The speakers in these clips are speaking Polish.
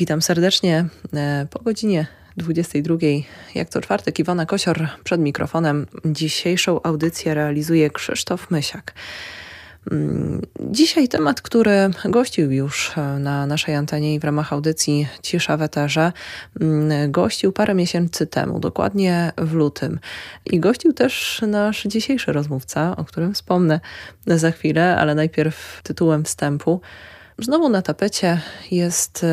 Witam serdecznie po godzinie 22. Jak co czwartek Iwona Kosior przed mikrofonem. Dzisiejszą audycję realizuje Krzysztof Mysiak. Dzisiaj temat, który gościł już na naszej antenie i w ramach audycji Cisza w eterze, gościł parę miesięcy temu, dokładnie w lutym. I gościł też nasz dzisiejszy rozmówca, o którym wspomnę za chwilę, ale najpierw tytułem wstępu. Znowu na tapecie jest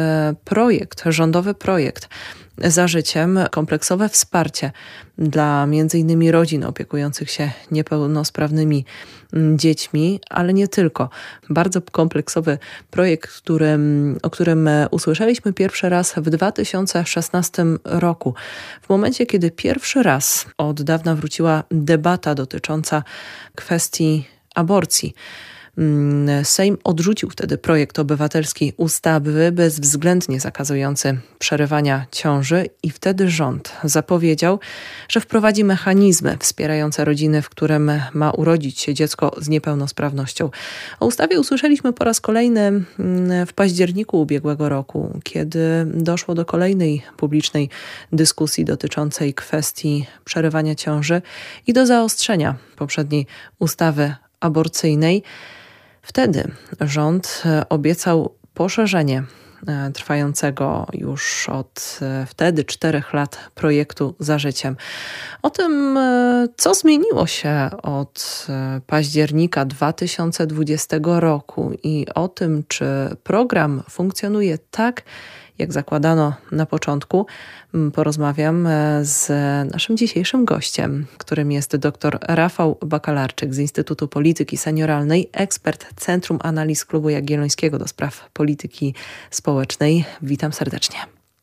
rządowy projekt Za życiem, kompleksowe wsparcie dla m.in. rodzin opiekujących się niepełnosprawnymi dziećmi, ale nie tylko. Bardzo kompleksowy projekt, o którym usłyszeliśmy pierwszy raz w 2016 roku. W momencie, kiedy pierwszy raz od dawna wróciła debata dotycząca kwestii aborcji. Sejm odrzucił wtedy projekt obywatelski ustawy bezwzględnie zakazujący przerywania ciąży i wtedy rząd zapowiedział, że wprowadzi mechanizmy wspierające rodziny, w którym ma urodzić się dziecko z niepełnosprawnością. O ustawie usłyszeliśmy po raz kolejny w październiku ubiegłego roku, kiedy doszło do kolejnej publicznej dyskusji dotyczącej kwestii przerywania ciąży i do zaostrzenia poprzedniej ustawy aborcyjnej. Wtedy rząd obiecał poszerzenie trwającego już od wtedy 4 lat projektu Za życiem. O tym, co zmieniło się od października 2020 roku i o tym, czy program funkcjonuje tak, jak zakładano na początku, porozmawiam z naszym dzisiejszym gościem, którym jest dr Rafał Bakalarczyk z Instytutu Polityki Senioralnej, ekspert Centrum Analiz Klubu Jagiellońskiego do spraw polityki społecznej. Witam serdecznie.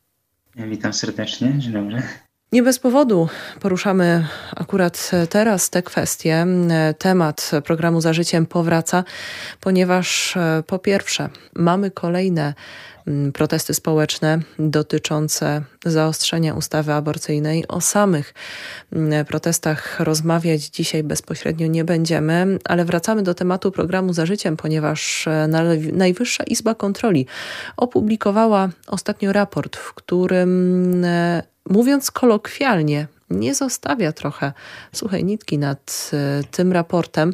Witam serdecznie, dzień dobry. Nie bez powodu poruszamy akurat teraz te kwestie. Temat programu Za życiem powraca, ponieważ po pierwsze mamy kolejne protesty społeczne dotyczące zaostrzenia ustawy aborcyjnej. O samych protestach rozmawiać dzisiaj bezpośrednio nie będziemy, ale wracamy do tematu programu Za życiem, ponieważ Najwyższa Izba Kontroli opublikowała ostatnio raport, w którym, mówiąc kolokwialnie, nie zostawia trochę suchej nitki nad tym raportem.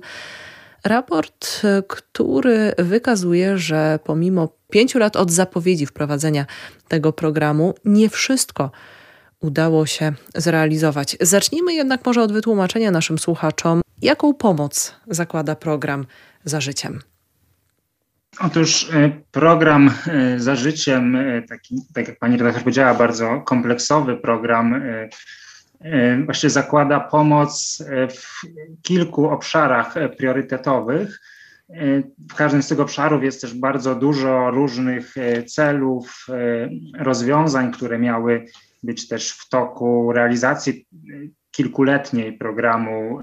Raport, który wykazuje, że pomimo 5 lat od zapowiedzi wprowadzenia tego programu, nie wszystko udało się zrealizować. Zacznijmy jednak może od wytłumaczenia naszym słuchaczom, jaką pomoc zakłada program Za życiem. Otóż program Za życiem, taki, tak jak pani redaktor powiedziała, bardzo kompleksowy program, właśnie zakłada pomoc w kilku obszarach priorytetowych. W każdym z tych obszarów jest też bardzo dużo różnych celów, rozwiązań, które miały być też w toku realizacji kilkuletniej programu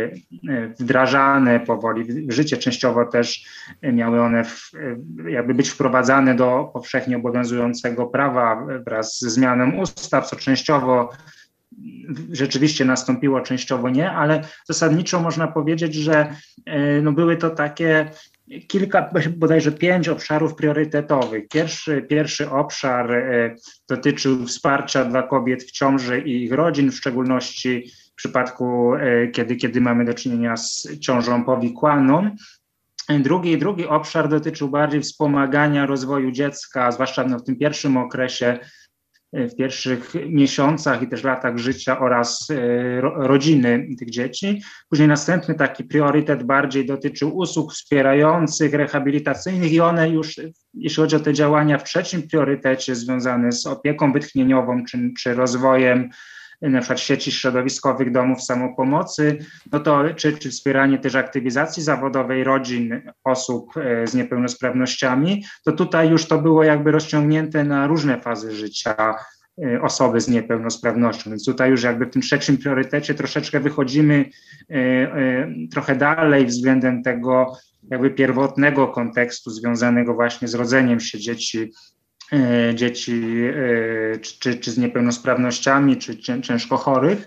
wdrażane powoli w życie. Częściowo też miały one jakby być wprowadzane do powszechnie obowiązującego prawa wraz ze zmianą ustaw, co częściowo rzeczywiście nastąpiło, częściowo nie, ale zasadniczo można powiedzieć, że były to takie kilka, bodajże 5 obszarów priorytetowych. Pierwszy obszar dotyczył wsparcia dla kobiet w ciąży i ich rodzin, w szczególności w przypadku, kiedy mamy do czynienia z ciążą powikłaną. Drugi obszar dotyczył bardziej wspomagania rozwoju dziecka, zwłaszcza w tym pierwszym okresie, w pierwszych miesiącach i też latach życia oraz rodziny tych dzieci. Później następny taki priorytet bardziej dotyczył usług wspierających, rehabilitacyjnych i one już, jeśli chodzi o te działania w trzecim priorytecie związane z opieką wytchnieniową czy rozwojem na przykład sieci środowiskowych domów samopomocy, no to czy wspieranie też aktywizacji zawodowej rodzin osób z niepełnosprawnościami, to tutaj już to było jakby rozciągnięte na różne fazy życia osoby z niepełnosprawnością. Więc tutaj już jakby w tym trzecim priorytecie troszeczkę wychodzimy trochę dalej względem tego jakby pierwotnego kontekstu związanego właśnie z rodzeniem się dzieci czy z niepełnosprawnościami, czy ciężko chorych.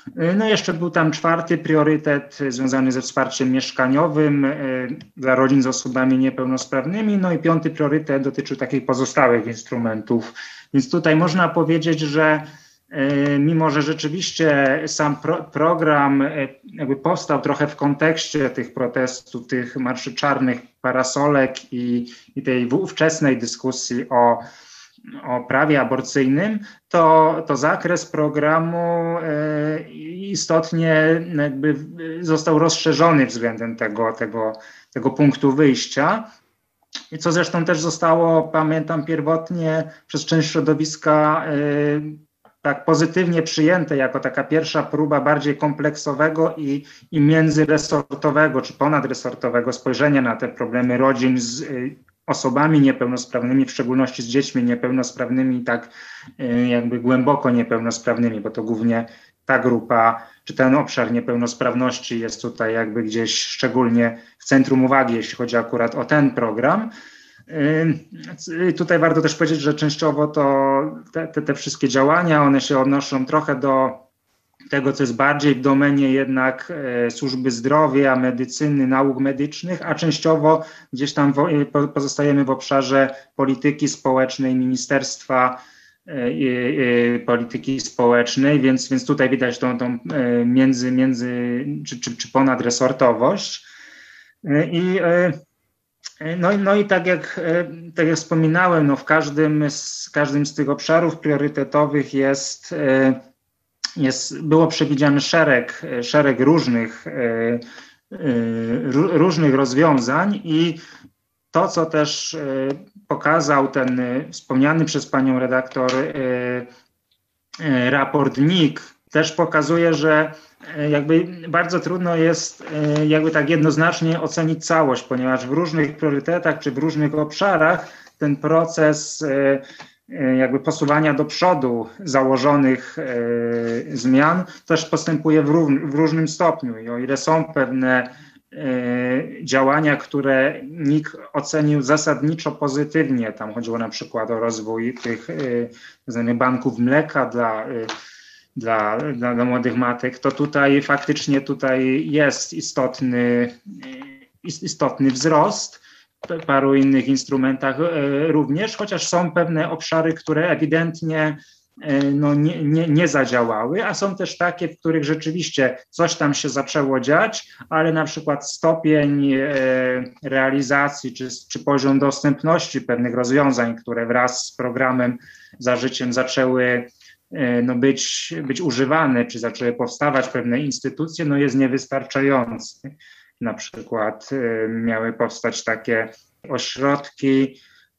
No jeszcze był tam czwarty priorytet związany ze wsparciem mieszkaniowym dla rodzin z osobami niepełnosprawnymi, no i piąty priorytet dotyczył takich pozostałych instrumentów. Więc tutaj można powiedzieć, że mimo że rzeczywiście sam program jakby powstał trochę w kontekście tych protestów, tych marszy czarnych parasolek i tej ówczesnej dyskusji o prawie aborcyjnym, to zakres programu istotnie jakby został rozszerzony względem tego punktu wyjścia. I co zresztą też zostało, pamiętam, pierwotnie przez część środowiska tak pozytywnie przyjęte jako taka pierwsza próba bardziej kompleksowego i międzyresortowego czy ponadresortowego spojrzenia na te problemy rodzin z osobami niepełnosprawnymi, w szczególności z dziećmi niepełnosprawnymi, tak jakby głęboko niepełnosprawnymi, bo to głównie ta grupa, czy ten obszar niepełnosprawności jest tutaj jakby gdzieś szczególnie w centrum uwagi, jeśli chodzi akurat o ten program. Tutaj warto też powiedzieć, że częściowo to te wszystkie działania, one się odnoszą trochę do tego, co jest bardziej w domenie jednak służby zdrowia, medycyny, nauk medycznych, a częściowo gdzieś tam pozostajemy w obszarze polityki społecznej, Ministerstwa Polityki Społecznej, więc tutaj widać tą czy ponadresortowość. No i tak jak wspominałem, no w każdym z tych obszarów priorytetowych było przewidziany szereg różnych rozwiązań i to, co też pokazał ten wspomniany przez panią redaktor raport NIK, też pokazuje, że jakby bardzo trudno jest jakby tak jednoznacznie ocenić całość, ponieważ w różnych priorytetach czy w różnych obszarach ten proces jakby posuwania do przodu założonych zmian też postępuje w różnym stopniu. I o ile są pewne działania, które NIK ocenił zasadniczo pozytywnie, tam chodziło na przykład o rozwój tych banków mleka dla młodych matek, to tutaj faktycznie jest istotny wzrost, w paru innych instrumentach również, chociaż są pewne obszary, które ewidentnie nie zadziałały, a są też takie, w których rzeczywiście coś tam się zaczęło dziać, ale na przykład stopień realizacji czy poziom dostępności pewnych rozwiązań, które wraz z programem Za Życiem zaczęły być używane, czy zaczęły powstawać pewne instytucje, jest niewystarczający. Na przykład miały powstać takie ośrodki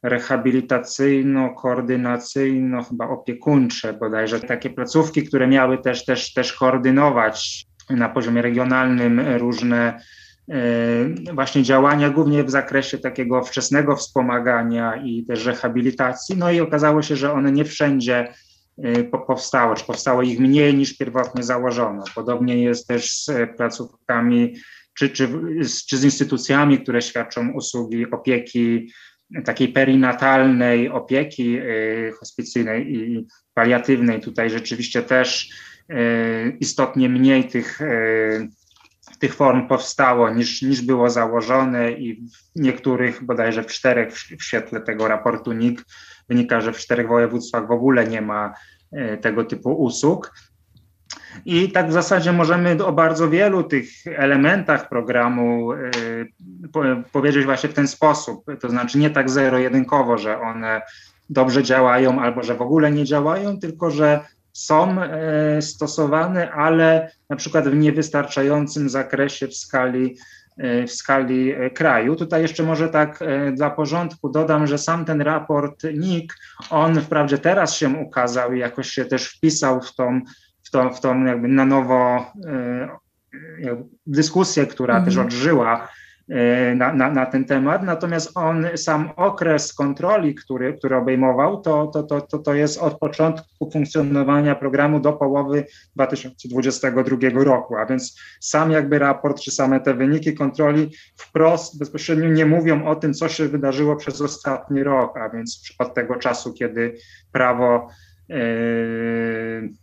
rehabilitacyjno-koordynacyjno, chyba opiekuńcze bodajże, takie placówki, które miały też koordynować na poziomie regionalnym różne właśnie działania, głównie w zakresie takiego wczesnego wspomagania i też rehabilitacji. No i okazało się, że one nie wszędzie powstały, czy powstało ich mniej niż pierwotnie założono. Podobnie jest też z placówkami czy z instytucjami, które świadczą usługi opieki takiej perinatalnej, opieki hospicyjnej i paliatywnej. Tutaj rzeczywiście też istotnie mniej tych form powstało niż było założone i w niektórych, bodajże w 4 w świetle tego raportu NIK wynika, że w 4 województwach w ogóle nie ma tego typu usług. I tak w zasadzie możemy o bardzo wielu tych elementach programu powiedzieć właśnie w ten sposób, to znaczy nie tak zero-jedynkowo, że one dobrze działają albo że w ogóle nie działają, tylko że są stosowane, ale na przykład w niewystarczającym zakresie w skali kraju. Tutaj jeszcze może tak dla porządku dodam, że sam ten raport NIK, on wprawdzie teraz się ukazał i jakoś się też wpisał w tą jakby na nowo dyskusję, która też odżyła na ten temat, natomiast sam okres kontroli, który obejmował, to jest od początku funkcjonowania programu do połowy 2022 roku, a więc sam jakby raport, czy same te wyniki kontroli wprost, bezpośrednio nie mówią o tym, co się wydarzyło przez ostatni rok, a więc od tego czasu, kiedy prawo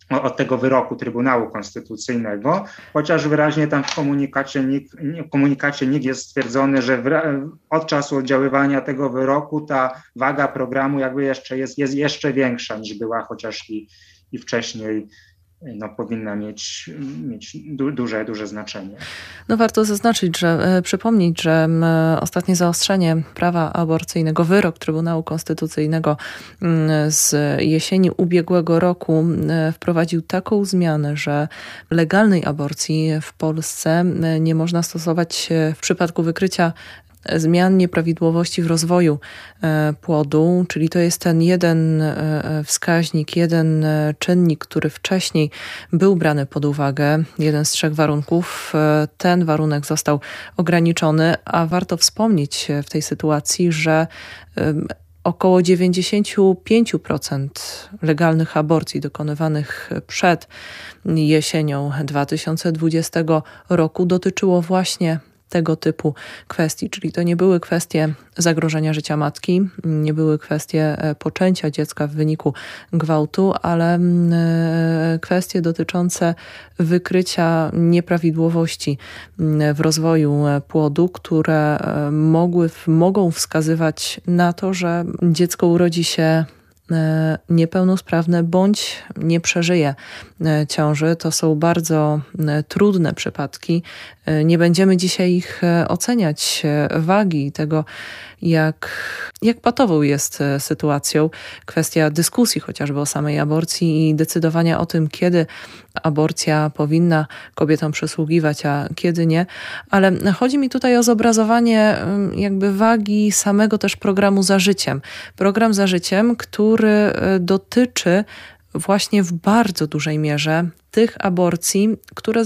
od tego wyroku Trybunału Konstytucyjnego, chociaż wyraźnie tam w komunikacie NIK jest stwierdzone, że od czasu oddziaływania tego wyroku ta waga programu jakby jest jeszcze większa niż była chociaż i wcześniej. Powinna mieć duże znaczenie. Warto zaznaczyć, przypomnieć, że ostatnie zaostrzenie prawa aborcyjnego, wyrok Trybunału Konstytucyjnego z jesieni ubiegłego roku wprowadził taką zmianę, że legalnej aborcji w Polsce nie można stosować w przypadku wykrycia zmian, nieprawidłowości w rozwoju płodu, czyli to jest ten jeden wskaźnik, jeden czynnik, który wcześniej był brany pod uwagę, jeden z 3 warunków. Ten warunek został ograniczony, a warto wspomnieć w tej sytuacji, że około 95% legalnych aborcji dokonywanych przed jesienią 2020 roku dotyczyło właśnie tego typu kwestii, czyli to nie były kwestie zagrożenia życia matki, nie były kwestie poczęcia dziecka w wyniku gwałtu, ale kwestie dotyczące wykrycia nieprawidłowości w rozwoju płodu, które mogą wskazywać na to, że dziecko urodzi się niepełnosprawne bądź nie przeżyje ciąży. To są bardzo trudne przypadki. Nie będziemy dzisiaj ich oceniać, wagi tego, jak patową jest sytuacją. Kwestia dyskusji chociażby o samej aborcji i decydowania o tym, kiedy aborcja powinna kobietom przysługiwać, a kiedy nie. Ale chodzi mi tutaj o zobrazowanie jakby wagi samego też programu Za Życiem. Program Za Życiem, który dotyczy właśnie w bardzo dużej mierze tych aborcji, które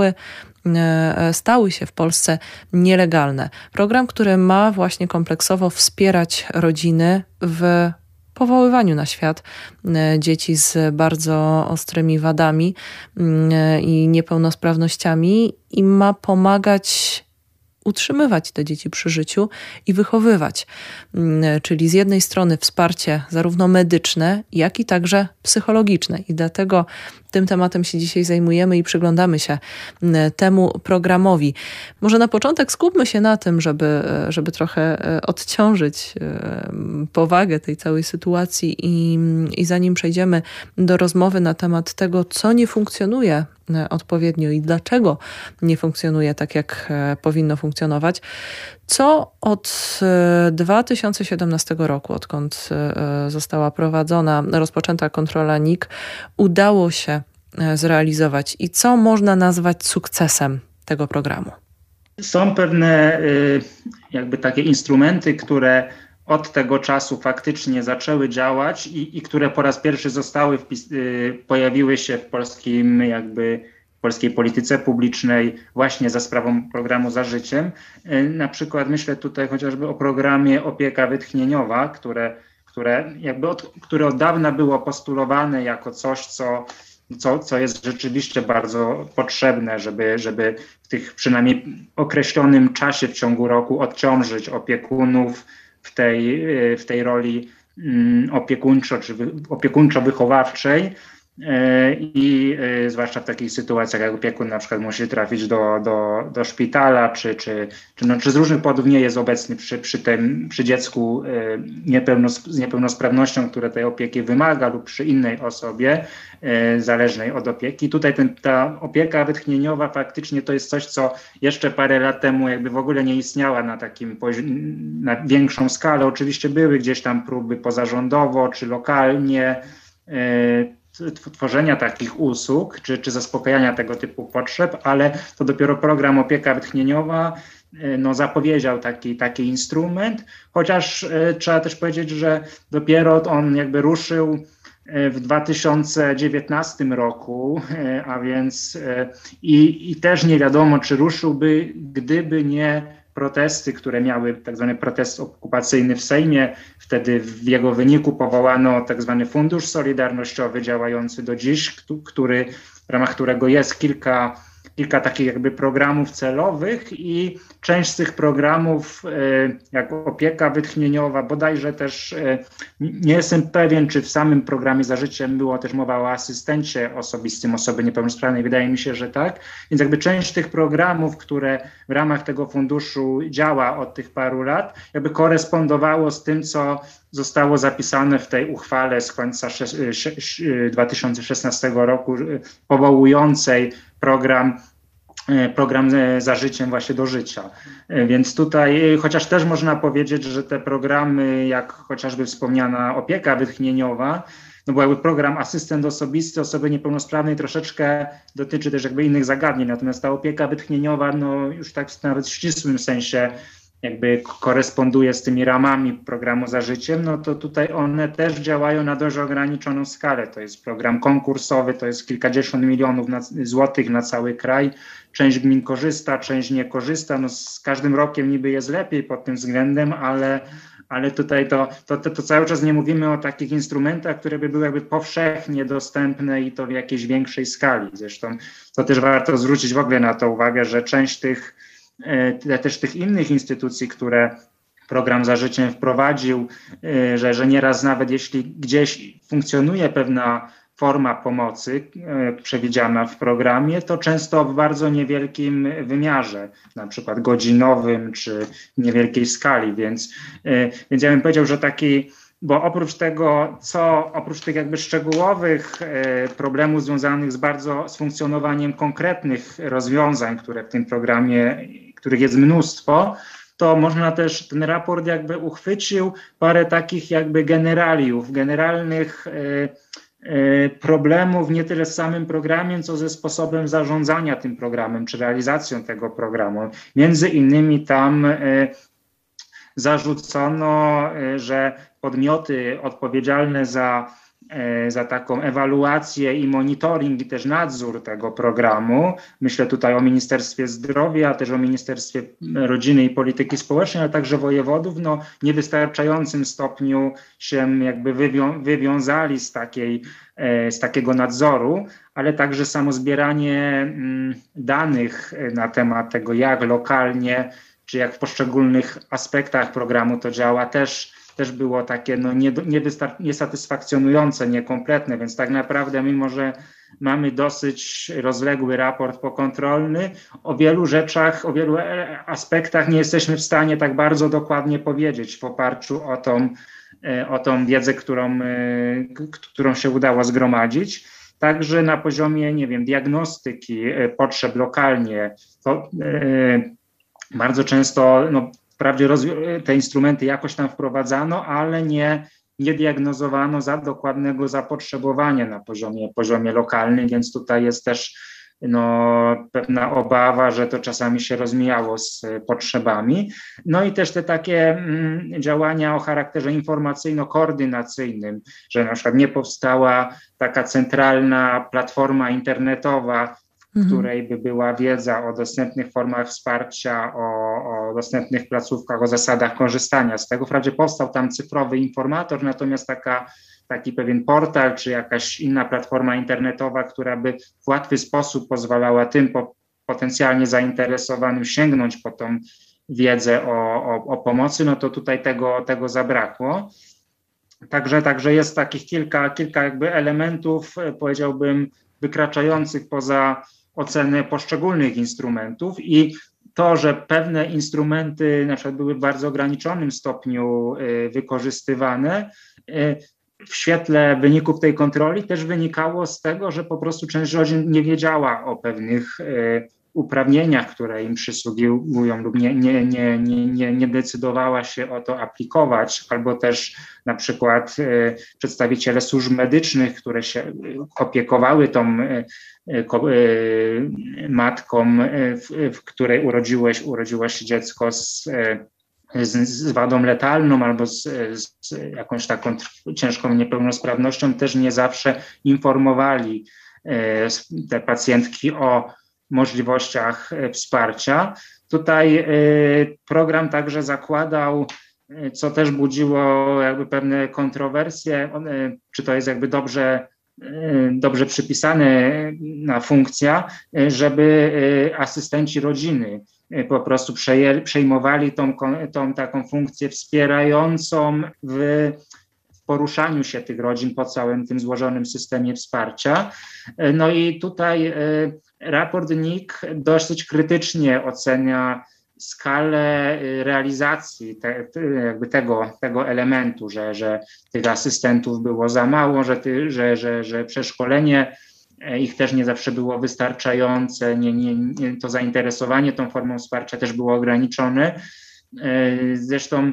stały się w Polsce nielegalne. Program, który ma właśnie kompleksowo wspierać rodziny w powoływaniu na świat dzieci z bardzo ostrymi wadami i niepełnosprawnościami i ma pomagać utrzymywać te dzieci przy życiu i wychowywać. Czyli z jednej strony wsparcie zarówno medyczne, jak i także psychologiczne. I dlatego tym tematem się dzisiaj zajmujemy i przyglądamy się temu programowi. Może na początek skupmy się na tym, żeby trochę odciążyć powagę tej całej sytuacji i zanim przejdziemy do rozmowy na temat tego, co nie funkcjonuje odpowiednio i dlaczego nie funkcjonuje tak, jak powinno funkcjonować, co od 2017 roku, odkąd została rozpoczęta kontrola NIK, udało się zrealizować i co można nazwać sukcesem tego programu? Są pewne jakby takie instrumenty, które od tego czasu faktycznie zaczęły działać i które po raz pierwszy pojawiły się w polskiej polityce publicznej właśnie za sprawą programu Za Życiem. Na przykład myślę tutaj chociażby o programie Opieka Wytchnieniowa, które od dawna było postulowane jako coś, co jest rzeczywiście bardzo potrzebne, żeby w tych przynajmniej określonym czasie w ciągu roku odciążyć opiekunów w tej roli opiekuńczo-wychowawczej i zwłaszcza w takich sytuacjach, jak opiekun na przykład musi trafić do szpitala, czy z różnych powodów nie jest obecny przy dziecku z niepełnosprawnością, które tej opieki wymaga, lub przy innej osobie zależnej od opieki. Tutaj ta opieka wytchnieniowa faktycznie to jest coś, co jeszcze parę lat temu jakby w ogóle nie istniała na większą skalę. Oczywiście były gdzieś tam próby pozarządowo czy lokalnie tworzenia takich usług, czy zaspokajania tego typu potrzeb, ale to dopiero program Opieka Wytchnieniowa zapowiedział taki instrument, chociaż trzeba też powiedzieć, że dopiero on jakby ruszył w 2019 roku, a więc i też nie wiadomo, czy ruszyłby, gdyby nie protesty, które miały tak zwany protest okupacyjny w Sejmie. Wtedy w jego wyniku powołano tak zwany Fundusz Solidarnościowy działający do dziś, w ramach którego jest kilka kilka takich jakby programów celowych i część z tych programów, jak opieka wytchnieniowa, bodajże też nie jestem pewien, czy w samym programie Za Życiem było też mowa o asystencie osobistym osoby niepełnosprawnej, wydaje mi się, że tak, więc jakby część tych programów, które w ramach tego funduszu działa od tych paru lat, jakby korespondowało z tym, co zostało zapisane w tej uchwale z końca 2016 roku powołującej program Za Życiem właśnie do życia. Więc tutaj, chociaż też można powiedzieć, że te programy, jak chociażby wspomniana opieka wytchnieniowa, no bo jakby program asystent osobisty osoby niepełnosprawnej troszeczkę dotyczy też jakby innych zagadnień, natomiast ta opieka wytchnieniowa, no już tak nawet w ścisłym sensie jakby koresponduje z tymi ramami programu Za Życiem, no to tutaj one też działają na dość ograniczoną skalę. To jest program konkursowy, to jest kilkadziesiąt milionów złotych na cały kraj. Część gmin korzysta, część nie korzysta. No z każdym rokiem niby jest lepiej pod tym względem, ale tutaj to cały czas nie mówimy o takich instrumentach, które by były jakby powszechnie dostępne i to w jakiejś większej skali. Zresztą to też warto zwrócić w ogóle na to uwagę, że część też tych innych instytucji, które program Za Życiem wprowadził, że nieraz nawet jeśli gdzieś funkcjonuje pewna forma pomocy przewidziana w programie, to często w bardzo niewielkim wymiarze, na przykład godzinowym czy w niewielkiej skali, więc ja bym powiedział, że bo oprócz tych jakby szczegółowych problemów związanych z funkcjonowaniem konkretnych rozwiązań, które w tym programie, których jest mnóstwo, to można też, ten raport jakby uchwycił parę takich jakby generalnych problemów, nie tyle z samym programem, co ze sposobem zarządzania tym programem, czy realizacją tego programu. Między innymi tam zarzucono, że podmioty odpowiedzialne za taką ewaluację i monitoring i też nadzór tego programu, myślę tutaj o Ministerstwie Zdrowia, też o Ministerstwie Rodziny i Polityki Społecznej, ale także wojewodów, no w niewystarczającym stopniu się jakby wywiązali z takiego nadzoru, ale także samo zbieranie danych na temat tego, jak lokalnie, czy jak w poszczególnych aspektach programu to działa, też było takie niesatysfakcjonujące, niekompletne, więc tak naprawdę mimo, że mamy dosyć rozległy raport pokontrolny, o wielu rzeczach, o wielu aspektach nie jesteśmy w stanie tak bardzo dokładnie powiedzieć w oparciu o tą wiedzę, którą się udało zgromadzić. Także na poziomie, nie wiem, diagnostyki potrzeb lokalnie, to bardzo często, wprawdzie te instrumenty jakoś tam wprowadzano, ale nie diagnozowano za dokładnego zapotrzebowania na poziomie lokalnym, więc tutaj jest też pewna obawa, że to czasami się rozmijało z potrzebami. No i też te takie działania o charakterze informacyjno-koordynacyjnym, że na przykład nie powstała taka centralna platforma internetowa, w której by była wiedza o dostępnych formach wsparcia, o dostępnych placówkach, o zasadach korzystania z tego. Wprawdzie powstał tam cyfrowy informator, natomiast taki pewien portal, czy jakaś inna platforma internetowa, która by w łatwy sposób pozwalała tym potencjalnie zainteresowanym sięgnąć po tą wiedzę o pomocy, no to tutaj tego zabrakło. Także jest takich kilka jakby elementów, powiedziałbym, wykraczających poza ocenę poszczególnych instrumentów i to, że pewne instrumenty na przykład były w bardzo ograniczonym stopniu wykorzystywane, w świetle wyników tej kontroli też wynikało z tego, że po prostu część rodzin nie wiedziała o pewnych uprawnieniach, które im przysługują lub nie decydowała się o to aplikować, albo też na przykład przedstawiciele służb medycznych, które się opiekowały tą matką, w której urodziło się dziecko z wadą letalną albo z jakąś taką ciężką niepełnosprawnością, też nie zawsze informowali te pacjentki o możliwościach wsparcia. Tutaj program także zakładał, co też budziło jakby pewne kontrowersje, czy to jest jakby dobrze dobrze przypisana funkcja, żeby asystenci rodziny po prostu przejmowali tą taką funkcję wspierającą w poruszaniu się tych rodzin po całym tym złożonym systemie wsparcia. No i tutaj raport NIK dosyć krytycznie ocenia skalę realizacji tego elementu, że tych asystentów było za mało, że przeszkolenie ich też nie zawsze było wystarczające, to zainteresowanie tą formą wsparcia też było ograniczone. Zresztą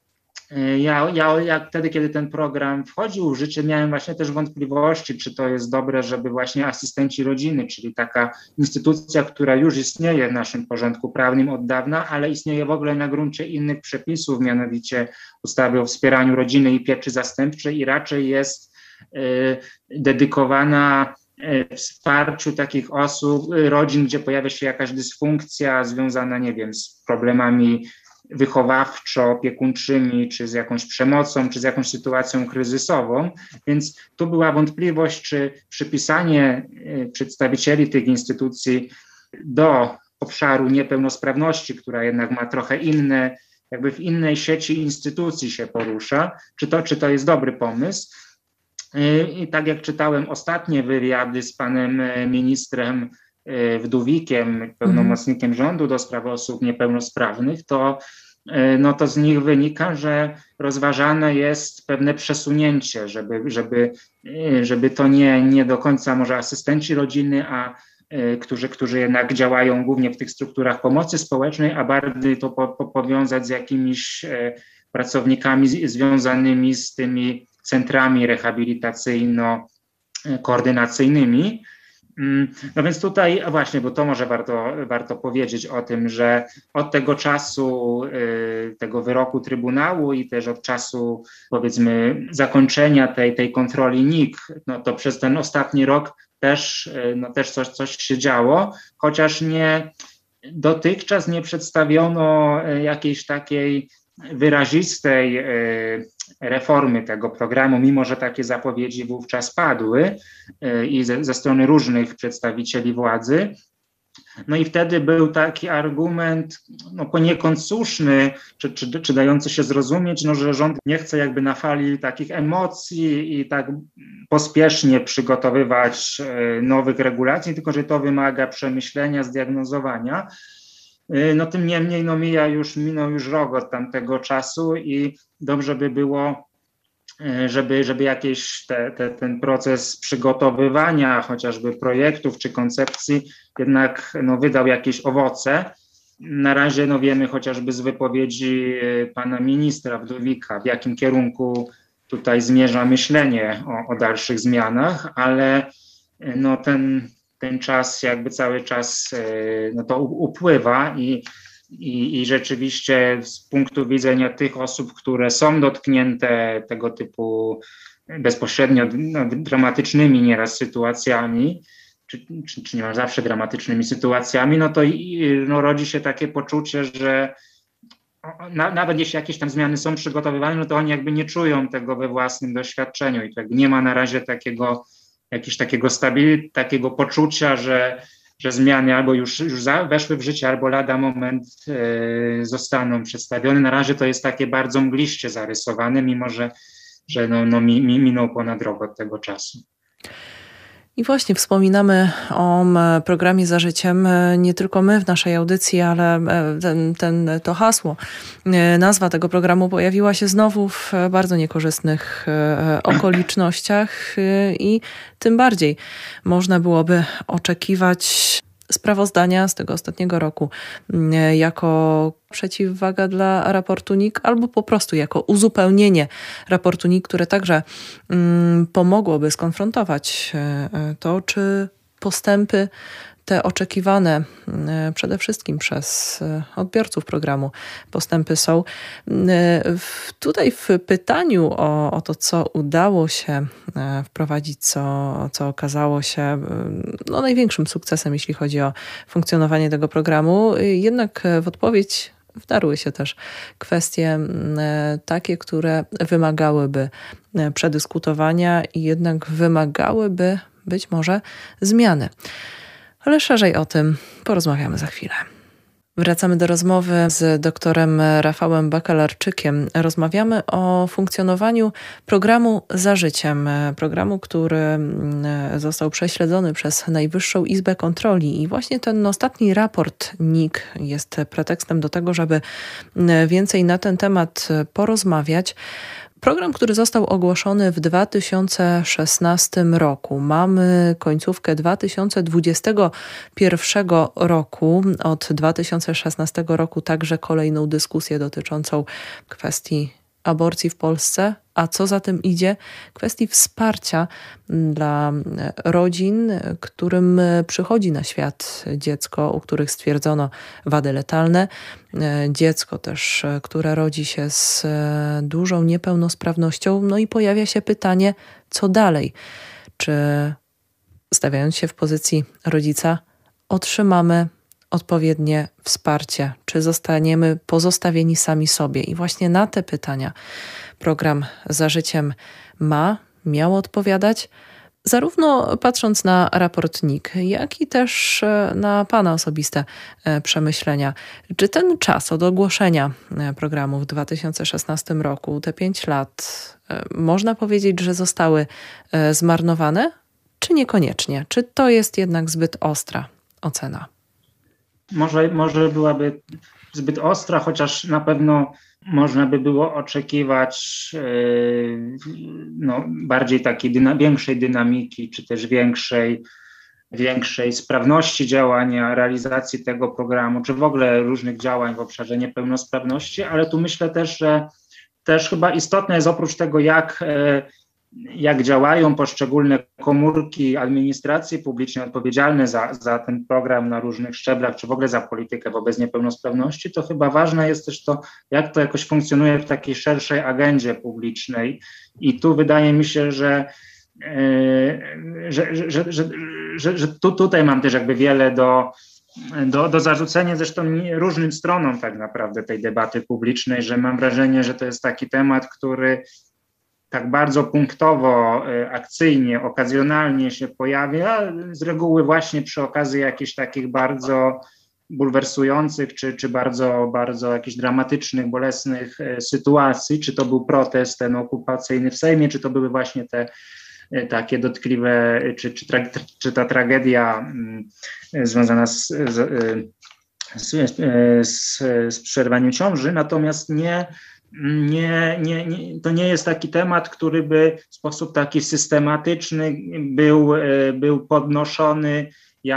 ja wtedy, kiedy ten program wchodził w życie, miałem właśnie też wątpliwości, czy to jest dobre, żeby właśnie asystenci rodziny, czyli taka instytucja, która już istnieje w naszym porządku prawnym od dawna, ale istnieje w ogóle na gruncie innych przepisów, mianowicie ustawy o wspieraniu rodziny i pieczy zastępczej i raczej jest dedykowana wsparciu takich osób, rodzin, gdzie pojawia się jakaś dysfunkcja związana, nie wiem, z problemami wychowawczo-opiekuńczymi, czy z jakąś przemocą, czy z jakąś sytuacją kryzysową. Więc tu była wątpliwość, czy przypisanie przedstawicieli tych instytucji do obszaru niepełnosprawności, która jednak ma trochę inne, jakby w innej sieci instytucji się porusza, czy to jest dobry pomysł. I tak jak czytałem ostatnie wywiady z panem ministrem Wdówikiem, pełnomocnikiem rządu do spraw osób niepełnosprawnych, to z nich wynika, że rozważane jest pewne przesunięcie, żeby to nie do końca może asystenci rodziny, a którzy jednak działają głównie w tych strukturach pomocy społecznej, a bardziej to powiązać z jakimiś pracownikami związanymi z tymi centrami rehabilitacyjno-koordynacyjnymi. No więc tutaj właśnie, bo to może warto powiedzieć o tym, że od tego czasu, tego wyroku Trybunału i też od czasu, powiedzmy, zakończenia tej kontroli NIK, no to przez ten ostatni rok też coś się działo, chociaż dotychczas nie przedstawiono jakiejś takiej wyrazistej reformy tego programu, mimo że takie zapowiedzi wówczas padły i ze strony różnych przedstawicieli władzy. No i wtedy był taki argument, poniekąd słuszny, czy dający się zrozumieć, że rząd nie chce jakby na fali takich emocji i tak pospiesznie przygotowywać nowych regulacji, tylko że to wymaga przemyślenia, zdiagnozowania. No tym niemniej minął już rok od tamtego czasu i dobrze by było, żeby jakiś ten proces przygotowywania chociażby projektów czy koncepcji jednak wydał jakieś owoce. Na razie wiemy chociażby z wypowiedzi pana ministra Wdówika, w jakim kierunku tutaj zmierza myślenie o dalszych zmianach, ale ten czas jakby cały czas to upływa i rzeczywiście z punktu widzenia tych osób, które są dotknięte tego typu bezpośrednio dramatycznymi nieraz sytuacjami, czy niemal zawsze dramatycznymi sytuacjami, to rodzi się takie poczucie, że nawet jeśli jakieś tam zmiany są przygotowywane, to oni jakby nie czują tego we własnym doświadczeniu i to jakby nie ma na razie takiego poczucia, że zmiany albo już weszły w życie, albo lada moment zostaną przedstawione. Na razie to jest takie bardzo mgliście zarysowane, mimo że minął ponad rok od tego czasu. I właśnie wspominamy o programie Za Życiem, nie tylko my w naszej audycji, ale to hasło, nazwa tego programu pojawiła się znowu w bardzo niekorzystnych okolicznościach i tym bardziej można byłoby oczekiwać sprawozdania z tego ostatniego roku jako przeciwwaga dla raportu NIK albo po prostu jako uzupełnienie raportu NIK, które także pomogłoby skonfrontować to, czy postępy te oczekiwane przede wszystkim przez odbiorców programu postępy są. Tutaj w pytaniu o to, co udało się wprowadzić, co okazało się największym sukcesem, jeśli chodzi o funkcjonowanie tego programu, jednak w odpowiedź wdarły się też kwestie takie, które wymagałyby przedyskutowania i jednak wymagałyby być może zmiany. Ale szerzej o tym porozmawiamy za chwilę. Wracamy do rozmowy z doktorem Rafałem Bakalarczykiem. Rozmawiamy o funkcjonowaniu programu Za Życiem. Programu, który został prześledzony przez Najwyższą Izbę Kontroli. I właśnie ten ostatni raport NIK jest pretekstem do tego, żeby więcej na ten temat porozmawiać. Program, który został ogłoszony w 2016 roku. Mamy końcówkę 2021 roku. Od 2016 roku także kolejną dyskusję dotyczącą kwestii aborcji w Polsce, a co za tym idzie, kwestii wsparcia dla rodzin, którym przychodzi na świat dziecko, u których stwierdzono wady letalne. Dziecko też, które rodzi się z dużą niepełnosprawnością. No i pojawia się pytanie, co dalej? Czy stawiając się w pozycji rodzica, otrzymamy odpowiednie wsparcie, czy zostaniemy pozostawieni sami sobie? I właśnie na te pytania program Za Życiem miał odpowiadać, zarówno patrząc na raport NIK, jak i też na Pana osobiste przemyślenia. Czy ten czas od ogłoszenia programu w 2016 roku, te 5 lat, można powiedzieć, że zostały zmarnowane, czy niekoniecznie? Czy to jest jednak zbyt ostra ocena? Może byłaby zbyt ostra, chociaż na pewno można by było oczekiwać bardziej takiej większej dynamiki, czy też większej sprawności działania, realizacji tego programu, czy w ogóle różnych działań w obszarze niepełnosprawności, ale tu myślę też, że też chyba istotne jest oprócz tego, jak działają poszczególne komórki administracji publicznej odpowiedzialne za ten program na różnych szczeblach, czy w ogóle za politykę wobec niepełnosprawności, to chyba ważne jest też to, jak to jakoś funkcjonuje w takiej szerszej agendzie publicznej. I tu wydaje mi się, że tutaj mam też jakby wiele do zarzucenia zresztą różnym stronom tak naprawdę tej debaty publicznej, że mam wrażenie, że to jest taki temat, który tak bardzo punktowo, akcyjnie, okazjonalnie się pojawia, z reguły właśnie przy okazji jakichś takich bardzo bulwersujących, czy bardzo, bardzo jakichś dramatycznych, bolesnych sytuacji, czy to był protest ten okupacyjny w Sejmie, czy to były właśnie te takie dotkliwe, czy ta tragedia związana z przerwaniem ciąży, natomiast to nie jest taki temat, który by w sposób taki systematyczny był podnoszony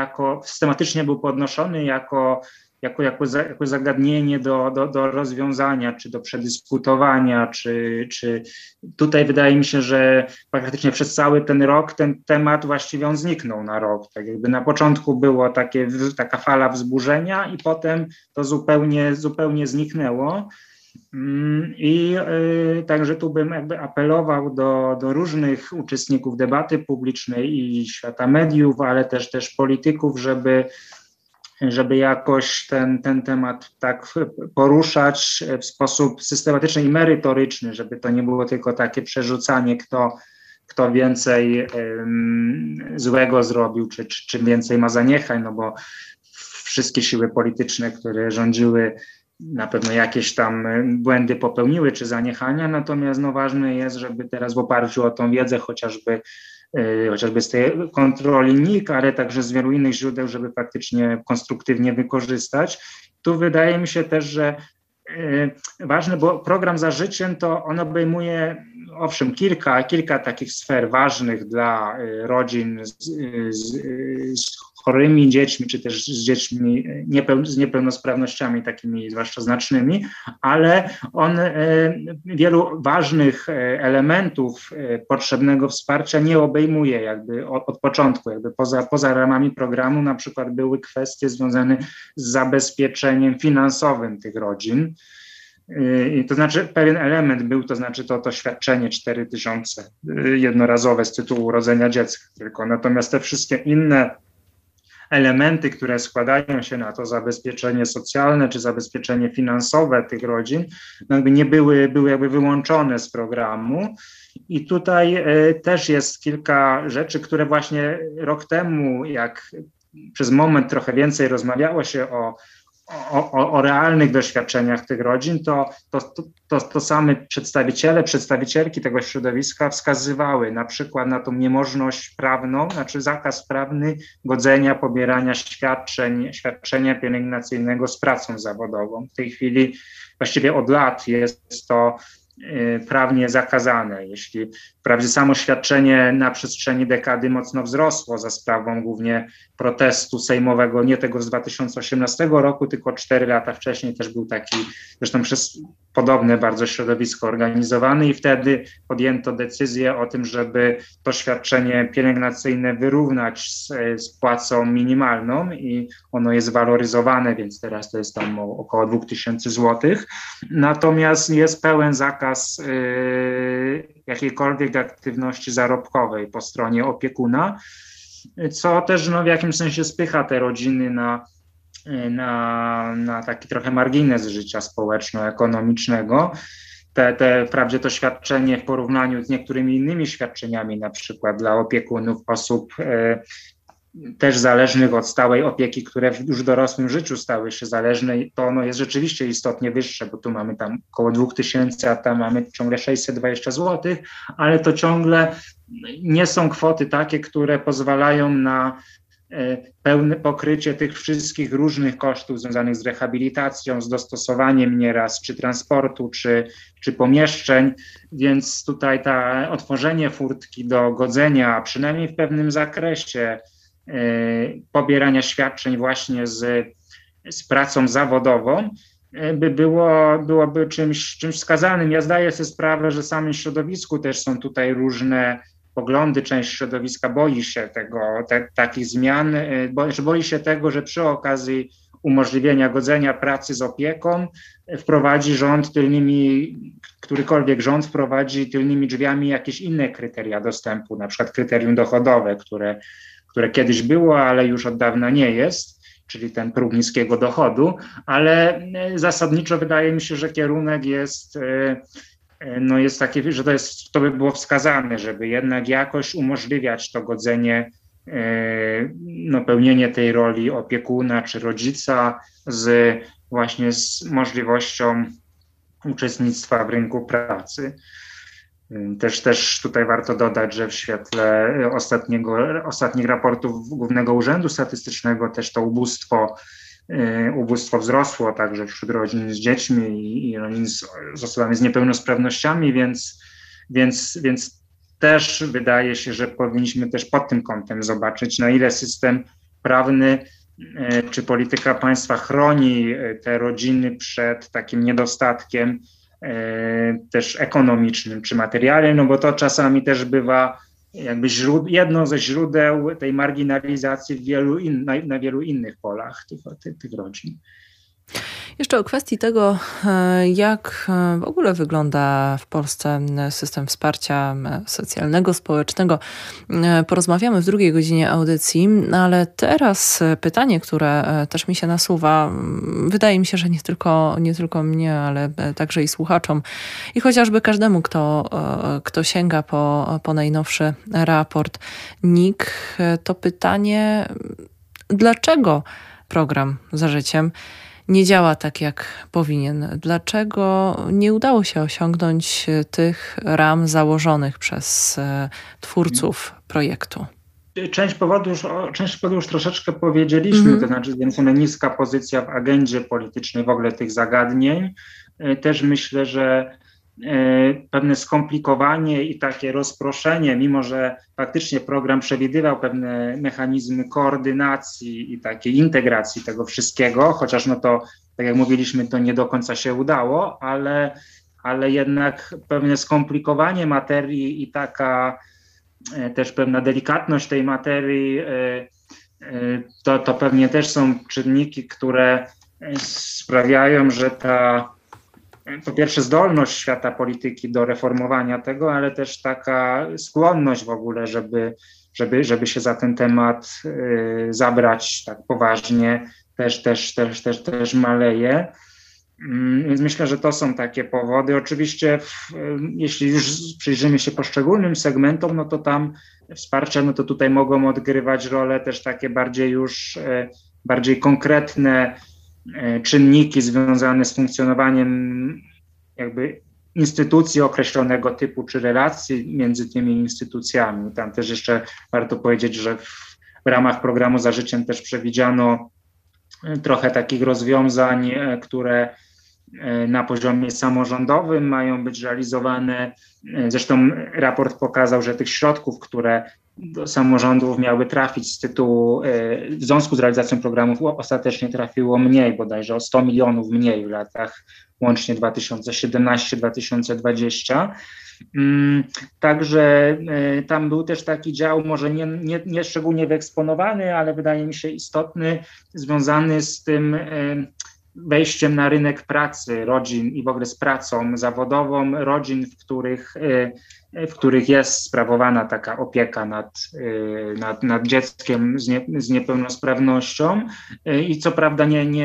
jako zagadnienie do rozwiązania, czy do przedyskutowania, czy tutaj wydaje mi się, że praktycznie przez cały ten rok ten temat właściwie on zniknął na rok. Tak jakby na początku było taka fala wzburzenia i potem to zupełnie zniknęło. I także tu bym jakby apelował do różnych uczestników debaty publicznej i świata mediów, ale też polityków, żeby jakoś ten temat tak poruszać w sposób systematyczny i merytoryczny, żeby to nie było tylko takie przerzucanie, kto więcej złego zrobił, czy czym więcej ma zaniechań, no bo wszystkie siły polityczne, które rządziły, na pewno jakieś tam błędy popełniły czy zaniechania, natomiast ważne jest, żeby teraz w oparciu o tą wiedzę chociażby z tej kontroli NIK, ale także z wielu innych źródeł, żeby faktycznie konstruktywnie wykorzystać. Tu wydaje mi się też, że ważne, bo program Za Życiem to on obejmuje owszem kilka takich sfer ważnych dla rodzin z chorymi dziećmi, czy też z dziećmi z niepełnosprawnościami takimi zwłaszcza znacznymi, ale on wielu ważnych elementów potrzebnego wsparcia nie obejmuje jakby od początku, jakby poza ramami programu na przykład były kwestie związane z zabezpieczeniem finansowym tych rodzin. I to znaczy pewien element był, to znaczy to świadczenie 4000 jednorazowe z tytułu urodzenia dziecka tylko, natomiast te wszystkie inne elementy, które składają się na to zabezpieczenie socjalne czy zabezpieczenie finansowe tych rodzin, były jakby wyłączone z programu. I tutaj też jest kilka rzeczy, które właśnie rok temu, jak przez moment trochę więcej rozmawiało się o realnych doświadczeniach tych rodzin, to same przedstawicielki tego środowiska wskazywały na przykład na tą niemożność prawną, znaczy zakaz prawny godzenia, pobierania świadczenia pielęgnacyjnego z pracą zawodową. W tej chwili właściwie od lat jest to prawnie zakazane. Jeśli wprawdzie samo świadczenie na przestrzeni dekady mocno wzrosło za sprawą głównie protestu sejmowego, nie tego z 2018 roku, tylko 4 lata wcześniej też był taki, zresztą przez podobne bardzo środowisko organizowany i wtedy podjęto decyzję o tym, żeby to świadczenie pielęgnacyjne wyrównać z płacą minimalną i ono jest waloryzowane, więc teraz to jest tam około 2000 złotych. Natomiast jest pełen zakaz jakiejkolwiek aktywności zarobkowej po stronie opiekuna, co też w jakimś sensie spycha te rodziny na taki trochę margines życia społeczno-ekonomicznego. Wprawdzie to świadczenie w porównaniu z niektórymi innymi świadczeniami, na przykład dla opiekunów osób też zależnych od stałej opieki, które już w dorosłym życiu stały się zależne, to ono jest rzeczywiście istotnie wyższe, bo tu mamy tam około 2000, a tam mamy ciągle 620 zł, ale to ciągle nie są kwoty takie, które pozwalają na pełne pokrycie tych wszystkich różnych kosztów związanych z rehabilitacją, z dostosowaniem nieraz, czy transportu, czy pomieszczeń, więc tutaj otworzenie furtki do godzenia, przynajmniej w pewnym zakresie, pobierania świadczeń właśnie z pracą zawodową, byłoby czymś wskazanym. Ja zdaję sobie sprawę, że w samym środowisku też są tutaj różne poglądy. Część środowiska boi się takich zmian, boi się tego, że przy okazji umożliwienia godzenia pracy z opieką wprowadzi którykolwiek rząd wprowadzi tylnymi drzwiami jakieś inne kryteria dostępu, na przykład kryterium dochodowe, które kiedyś było, ale już od dawna nie jest, czyli ten próg niskiego dochodu, ale zasadniczo wydaje mi się, że kierunek jest taki, że to by było wskazane, żeby jednak jakoś umożliwiać to godzenie, pełnienie tej roli opiekuna czy rodzica właśnie z możliwością uczestnictwa w rynku pracy. Też tutaj warto dodać, że w świetle ostatnich raportów Głównego Urzędu Statystycznego też to ubóstwo wzrosło także wśród rodzin z dziećmi i rodzin z osobami z niepełnosprawnościami, więc też wydaje się, że powinniśmy też pod tym kątem zobaczyć, na ile system prawny czy polityka państwa chroni te rodziny przed takim niedostatkiem też ekonomicznym czy materialnym, bo to czasami też bywa jakby jedno ze źródeł tej marginalizacji na wielu innych polach tych rodzin. Jeszcze o kwestii tego, jak w ogóle wygląda w Polsce system wsparcia socjalnego, społecznego, porozmawiamy w drugiej godzinie audycji, ale teraz pytanie, które też mi się nasuwa, wydaje mi się, że nie tylko mnie, ale także i słuchaczom i chociażby każdemu, kto sięga po najnowszy raport NIK, to pytanie, dlaczego program Za Życiem nie działa tak, jak powinien? Dlaczego nie udało się osiągnąć tych ram założonych przez twórców projektu? Część powodów już troszeczkę powiedzieliśmy, to znaczy niska pozycja w agendzie politycznej w ogóle tych zagadnień. Też myślę, że pewne skomplikowanie i takie rozproszenie, mimo że faktycznie program przewidywał pewne mechanizmy koordynacji i takiej integracji tego wszystkiego, chociaż to, tak jak mówiliśmy, to nie do końca się udało, ale jednak pewne skomplikowanie materii i taka też pewna delikatność tej materii, to pewnie też są czynniki, które sprawiają, że po pierwsze zdolność świata polityki do reformowania tego, ale też taka skłonność w ogóle, żeby się za ten temat zabrać tak poważnie, też maleje. Więc myślę, że to są takie powody. Oczywiście, jeśli już przyjrzymy się poszczególnym segmentom, no to tam wsparcia, no to tutaj mogą odgrywać rolę też takie bardziej konkretne czynniki związane z funkcjonowaniem jakby instytucji określonego typu, czy relacji między tymi instytucjami. Tam też jeszcze warto powiedzieć, że w ramach programu Za Życiem też przewidziano trochę takich rozwiązań, które na poziomie samorządowym mają być realizowane. Zresztą raport pokazał, że tych środków, które do samorządów miały trafić z tytułu, w związku z realizacją programów ostatecznie trafiło mniej, bodajże o 100 milionów mniej w latach łącznie 2017-2020. Także tam był też taki dział, może nie szczególnie wyeksponowany, ale wydaje mi się istotny, związany z tym wejściem na rynek pracy rodzin i w ogóle z pracą zawodową rodzin, w których jest sprawowana taka opieka nad dzieckiem z niepełnosprawnością. I co prawda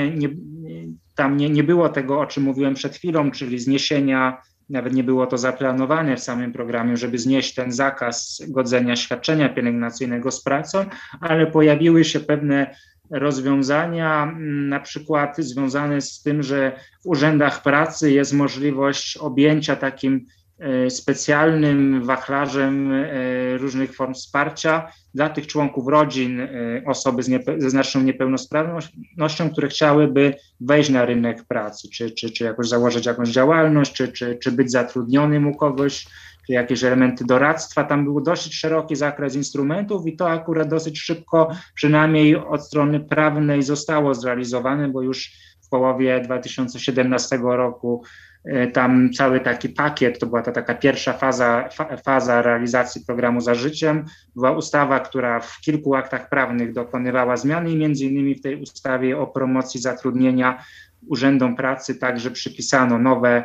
tam nie było tego, o czym mówiłem przed chwilą, czyli zniesienia, nawet nie było to zaplanowane w samym programie, żeby znieść ten zakaz godzenia świadczenia pielęgnacyjnego z pracą, ale pojawiły się pewne rozwiązania, na przykład związane z tym, że w urzędach pracy jest możliwość objęcia takim specjalnym wachlarzem różnych form wsparcia dla tych członków rodzin osoby ze znaczną niepełnosprawnością, które chciałyby wejść na rynek pracy, czy jakoś założyć jakąś działalność, czy być zatrudnionym u kogoś, czy jakieś elementy doradztwa. Tam był dosyć szeroki zakres instrumentów i to akurat dosyć szybko, przynajmniej od strony prawnej, zostało zrealizowane, bo już w połowie 2017 roku tam cały taki pakiet, to była ta taka pierwsza faza realizacji programu Za Życiem, była ustawa, która w kilku aktach prawnych dokonywała zmiany i między innymi w tej ustawie o promocji zatrudnienia urzędom pracy także przypisano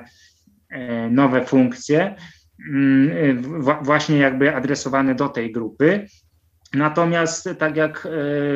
nowe funkcje, właśnie jakby adresowane do tej grupy. Natomiast tak jak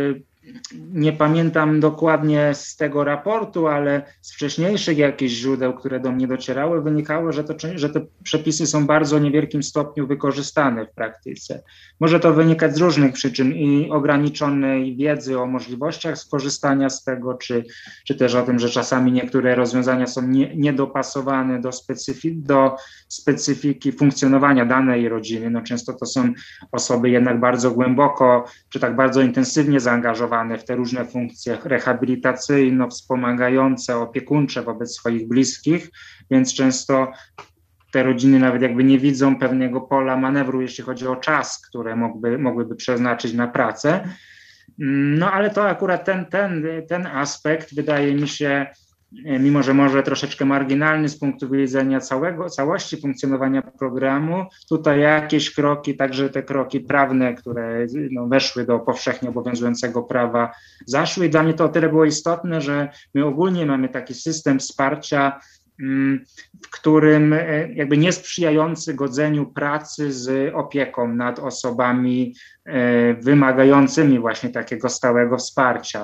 nie pamiętam dokładnie z tego raportu, ale z wcześniejszych jakichś źródeł, które do mnie docierały, wynikało, że te przepisy są w bardzo niewielkim stopniu wykorzystane w praktyce. Może to wynikać z różnych przyczyn i ograniczonej wiedzy o możliwościach skorzystania z tego, czy też o tym, że czasami niektóre rozwiązania są niedopasowane do specyfiki funkcjonowania danej rodziny. No często to są osoby jednak bardzo głęboko, czy tak bardzo intensywnie zaangażowane w te różne funkcje rehabilitacyjno-wspomagające, opiekuńcze wobec swoich bliskich, więc często te rodziny nawet jakby nie widzą pewnego pola manewru, jeśli chodzi o czas, które mogłyby przeznaczyć na pracę. No ale to akurat ten aspekt wydaje mi się, mimo że może troszeczkę marginalny z punktu widzenia całości funkcjonowania programu, tutaj jakieś kroki, także te kroki prawne, które weszły do powszechnie obowiązującego prawa, zaszły. I dla mnie to o tyle było istotne, że my ogólnie mamy taki system wsparcia, w którym jakby niesprzyjający godzeniu pracy z opieką nad osobami wymagającymi właśnie takiego stałego wsparcia.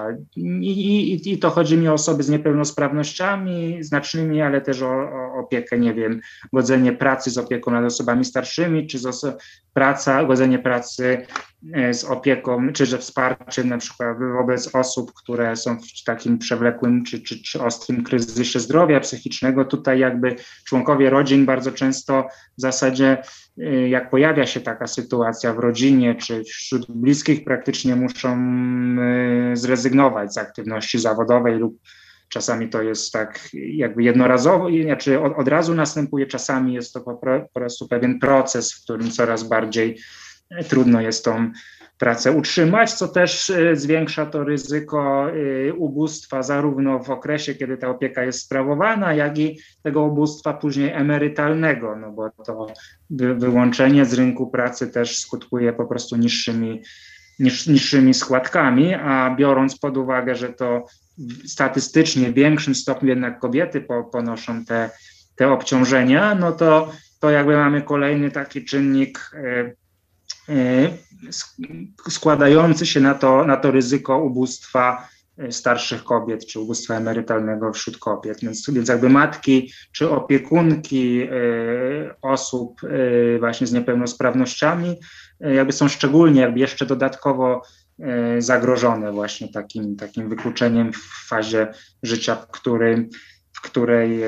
I to chodzi mi o osoby z niepełnosprawnościami znacznymi, ale też o opiekę, nie wiem, godzenie pracy z opieką nad osobami starszymi, czy godzenie pracy z opieką, czy że wsparciem na przykład wobec osób, które są w takim przewlekłym czy ostrym kryzysie zdrowia psychicznego. Tutaj jakby członkowie rodzin bardzo często w zasadzie, jak pojawia się taka sytuacja w rodzinie czy wśród bliskich, praktycznie muszą zrezygnować z aktywności zawodowej lub czasami to jest tak jakby jednorazowo, znaczy od razu następuje, czasami jest to po prostu pewien proces, w którym coraz bardziej trudno jest tą pracę utrzymać, co też zwiększa to ryzyko ubóstwa zarówno w okresie, kiedy ta opieka jest sprawowana, jak i tego ubóstwa później emerytalnego, no bo to wyłączenie z rynku pracy też skutkuje po prostu niższymi składkami, a biorąc pod uwagę, że to statystycznie w większym stopniu jednak kobiety ponoszą te te obciążenia, no to jakby mamy kolejny taki czynnik składający się na to ryzyko ubóstwa starszych kobiet, czy ubóstwa emerytalnego wśród kobiet. Więc jakby matki czy opiekunki osób właśnie z niepełnosprawnościami jakby są szczególnie jakby jeszcze dodatkowo zagrożone właśnie takim wykluczeniem w fazie życia, w której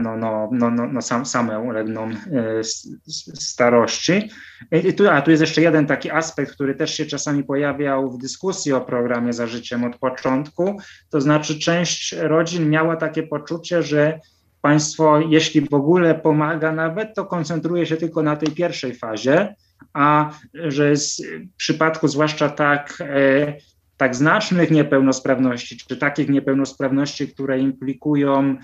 same ulegną starości. Tu jest jeszcze jeden taki aspekt, który też się czasami pojawiał w dyskusji o programie Za Życiem od początku, to znaczy część rodzin miała takie poczucie, że państwo, jeśli w ogóle pomaga nawet, to koncentruje się tylko na tej pierwszej fazie, a że w przypadku zwłaszcza tak znacznych niepełnosprawności, czy takich niepełnosprawności, które implikują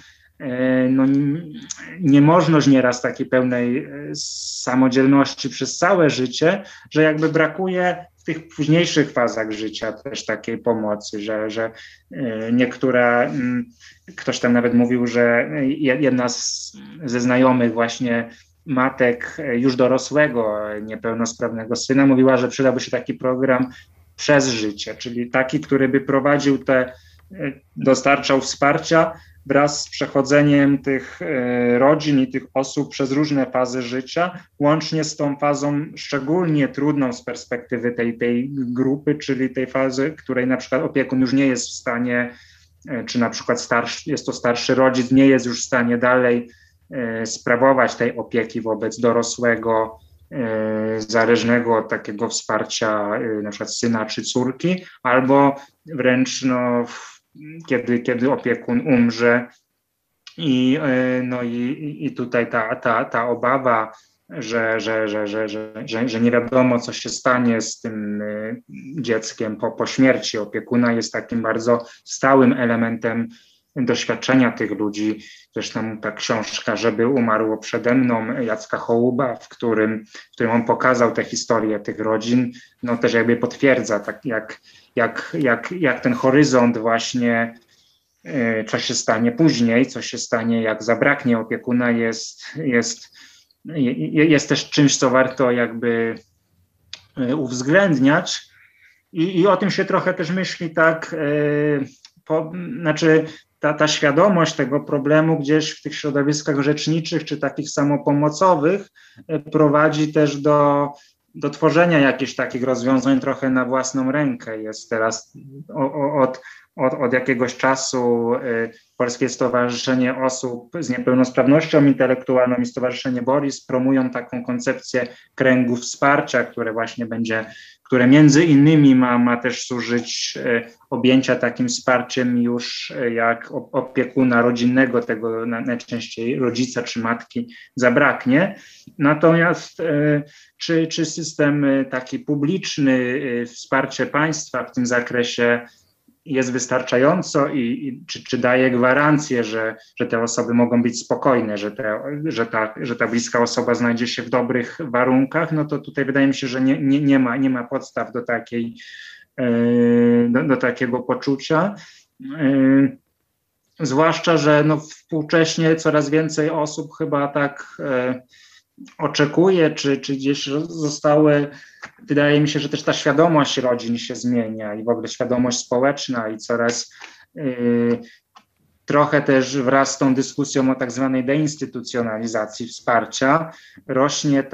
niemożność nieraz takiej pełnej samodzielności przez całe życie, że jakby brakuje w tych późniejszych fazach życia też takiej pomocy, że niektóre, ktoś tam nawet mówił, że jedna ze znajomych właśnie matek już dorosłego, niepełnosprawnego syna mówiła, że przydałby się taki program przez życie, czyli taki, który by prowadził dostarczał wsparcia wraz z przechodzeniem tych rodzin i tych osób przez różne fazy życia, łącznie z tą fazą szczególnie trudną z perspektywy tej grupy, czyli tej fazy, której na przykład opiekun już nie jest w stanie, czy na przykład jest to starszy rodzic, nie jest już w stanie dalej sprawować tej opieki wobec dorosłego, zależnego od takiego wsparcia na przykład syna czy córki, albo wręcz kiedy opiekun umrze i tutaj ta obawa, że nie wiadomo, co się stanie z tym dzieckiem po śmierci opiekuna, jest takim bardzo stałym elementem doświadczenia tych ludzi. Zresztą ta książka Żeby umarło przede mną Jacka Hołuba, w którym on pokazał tę historię tych rodzin, no też jakby potwierdza, tak jak ten horyzont właśnie, co się stanie później, co się stanie, jak zabraknie opiekuna, jest też czymś, co warto jakby uwzględniać i o tym się trochę też myśli tak, znaczy ta świadomość tego problemu gdzieś w tych środowiskach rzeczniczych czy takich samopomocowych prowadzi też do tworzenia jakichś takich rozwiązań trochę na własną rękę. Jest teraz od jakiegoś czasu Polskie Stowarzyszenie Osób z Niepełnosprawnością Intelektualną i Stowarzyszenie Boris promują taką koncepcję kręgu wsparcia, które między innymi ma też służyć objęcia takim wsparciem już jak opiekuna rodzinnego, tego najczęściej rodzica czy matki zabraknie. Natomiast czy system taki publiczny, wsparcie państwa w tym zakresie jest wystarczająco i czy daje gwarancję, że te osoby mogą być spokojne, że ta bliska osoba znajdzie się w dobrych warunkach, no to tutaj wydaje mi się, że nie ma podstaw do takiego poczucia. Zwłaszcza, że współcześnie coraz więcej osób chyba tak oczekuje, czy gdzieś zostały, wydaje mi się, że też ta świadomość rodzin się zmienia i w ogóle świadomość społeczna i coraz trochę też wraz z tą dyskusją o tak zwanej deinstytucjonalizacji wsparcia rośnie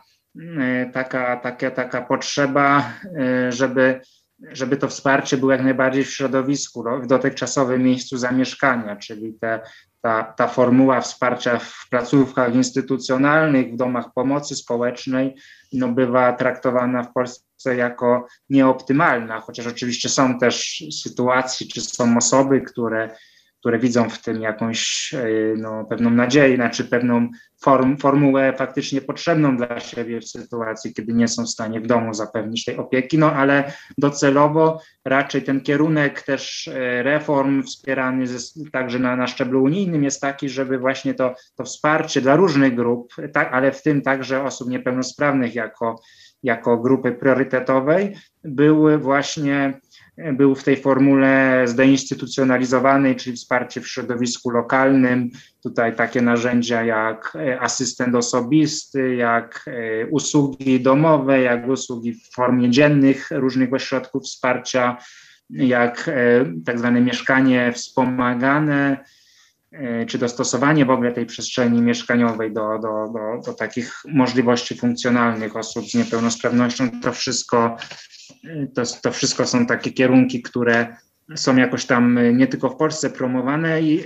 taka potrzeba, żeby to wsparcie było jak najbardziej w środowisku, w dotychczasowym miejscu zamieszkania, czyli ta formuła wsparcia w placówkach instytucjonalnych, w domach pomocy społecznej, bywa traktowana w Polsce jako nieoptymalna, chociaż oczywiście są też sytuacje, czy są osoby, które widzą w tym jakąś pewną nadzieję, znaczy pewną formułę faktycznie potrzebną dla siebie w sytuacji, kiedy nie są w stanie w domu zapewnić tej opieki, ale docelowo raczej ten kierunek też reform wspierany także na szczeblu unijnym jest taki, żeby właśnie to wsparcie dla różnych grup, ale w tym także osób niepełnosprawnych jako grupy priorytetowej były właśnie był w tej formule zdeinstytucjonalizowanej, czyli wsparcie w środowisku lokalnym. Tutaj takie narzędzia jak asystent osobisty, jak usługi domowe, jak usługi w formie dziennych różnych ośrodków wsparcia, jak tak zwane mieszkanie wspomagane, czy dostosowanie w ogóle tej przestrzeni mieszkaniowej do takich możliwości funkcjonalnych osób z niepełnosprawnością. To wszystko są takie kierunki, które są jakoś tam nie tylko w Polsce promowane i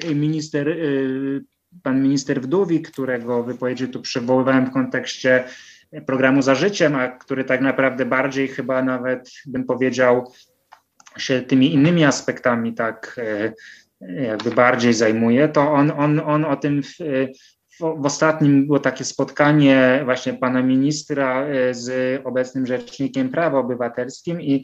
pan minister Wdówik, którego wypowiedzi tu przywoływałem w kontekście programu Za Życiem, a który tak naprawdę bardziej chyba nawet bym powiedział się tymi innymi aspektami tak jakby bardziej zajmuje, to on o tym w ostatnim było takie spotkanie właśnie pana ministra z obecnym rzecznikiem praw obywatelskich i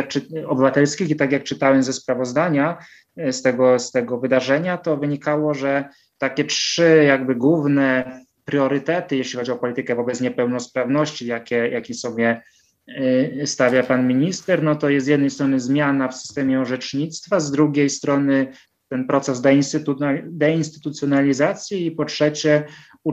tak jak czytałem ze sprawozdania z tego wydarzenia, to wynikało, że takie 3 jakby główne priorytety, jeśli chodzi o politykę wobec niepełnosprawności, jakie sobie stawia pan minister, no to jest z jednej strony zmiana w systemie orzecznictwa, z drugiej strony ten proces deinstytucjonalizacji i po trzecie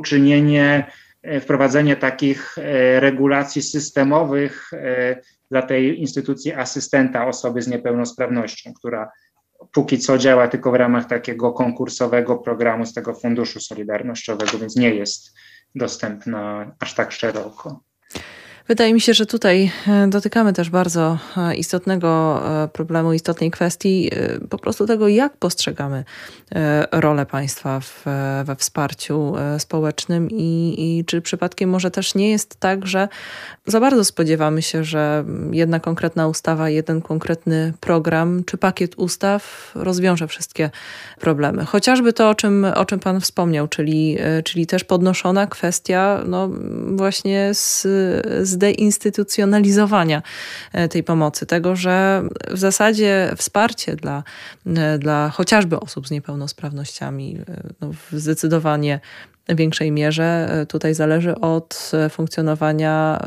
wprowadzenie takich regulacji systemowych dla tej instytucji asystenta osoby z niepełnosprawnością, która póki co działa tylko w ramach takiego konkursowego programu z tego Funduszu Solidarnościowego, więc nie jest dostępna aż tak szeroko. Wydaje mi się, że tutaj dotykamy też bardzo istotnego problemu, istotnej kwestii po prostu tego, jak postrzegamy rolę państwa we wsparciu społecznym i czy przypadkiem może też nie jest tak, że za bardzo spodziewamy się, że jedna konkretna ustawa, jeden konkretny program czy pakiet ustaw rozwiąże wszystkie problemy. Chociażby to, o czym pan wspomniał, czyli też podnoszona kwestia właśnie z deinstytucjonalizowania tej pomocy, tego, że w zasadzie wsparcie dla chociażby osób z niepełnosprawnościami w zdecydowanie większej mierze tutaj zależy od funkcjonowania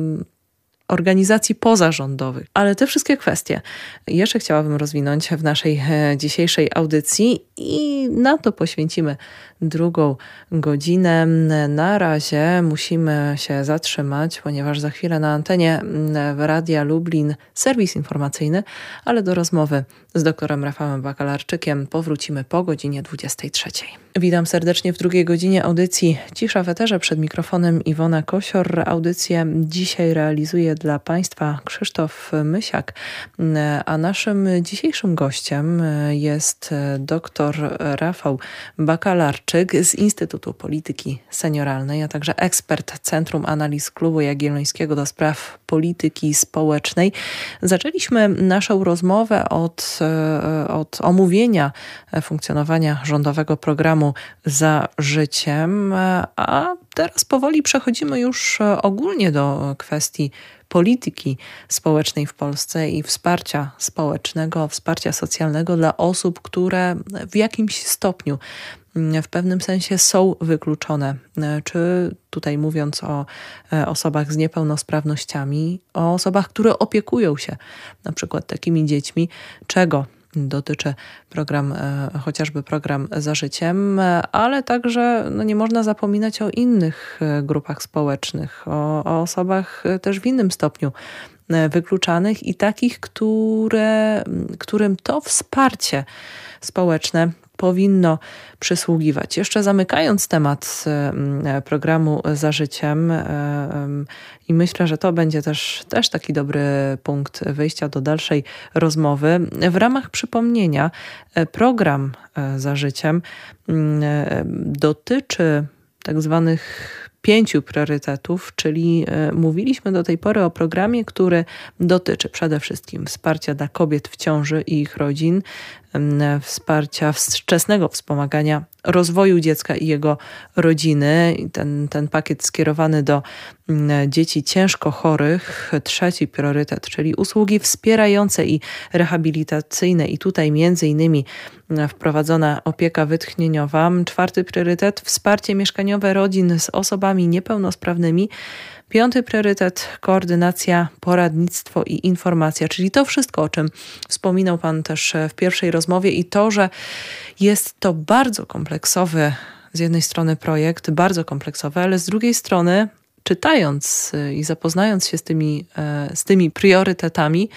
organizacji pozarządowych. Ale te wszystkie kwestie jeszcze chciałabym rozwinąć w naszej dzisiejszej audycji i na to poświęcimy drugą godzinę. Na razie musimy się zatrzymać, ponieważ za chwilę na antenie Radia Lublin serwis informacyjny, ale do rozmowy z doktorem Rafałem Bakalarczykiem powrócimy po godzinie 23. Witam serdecznie w drugiej godzinie audycji Cisza w eterze. Przed mikrofonem Iwona Kosior. Audycję dzisiaj realizuje dla Państwa Krzysztof Mysiak, a naszym dzisiejszym gościem jest dr Rafał Bakalarczyk z Instytutu Polityki Senioralnej, a także ekspert Centrum Analiz Klubu Jagiellońskiego do spraw polityki społecznej. Zaczęliśmy naszą rozmowę od omówienia funkcjonowania rządowego programu Za Życiem, a teraz powoli przechodzimy już ogólnie do kwestii polityki społecznej w Polsce i wsparcia społecznego, wsparcia socjalnego dla osób, które w jakimś stopniu, w pewnym sensie są wykluczone. Czy tutaj mówiąc o osobach z niepełnosprawnościami, o osobach, które opiekują się na przykład takimi dziećmi, czego dotyczy chociażby program Za Życiem, ale także nie można zapominać o innych grupach społecznych, o osobach też w innym stopniu wykluczanych i takich, którym to wsparcie społeczne powinno przysługiwać. Jeszcze zamykając temat programu Za Życiem i myślę, że to będzie też taki dobry punkt wyjścia do dalszej rozmowy. W ramach przypomnienia program Za Życiem dotyczy tak zwanych 5 priorytetów, czyli mówiliśmy do tej pory o programie, który dotyczy przede wszystkim wsparcia dla kobiet w ciąży i ich rodzin, wsparcia wczesnego wspomagania rozwoju dziecka i jego rodziny. Ten pakiet skierowany do dzieci ciężko chorych. 3 priorytet, czyli usługi wspierające i rehabilitacyjne i tutaj między innymi wprowadzona opieka wytchnieniowa. 4 priorytet, wsparcie mieszkaniowe rodzin z osobami niepełnosprawnymi. 5. priorytet: koordynacja, poradnictwo i informacja, czyli to wszystko, o czym wspominał Pan też w pierwszej rozmowie i to, że jest to bardzo kompleksowy z jednej strony projekt, bardzo kompleksowy, ale z drugiej strony czytając i zapoznając się z tymi priorytetami,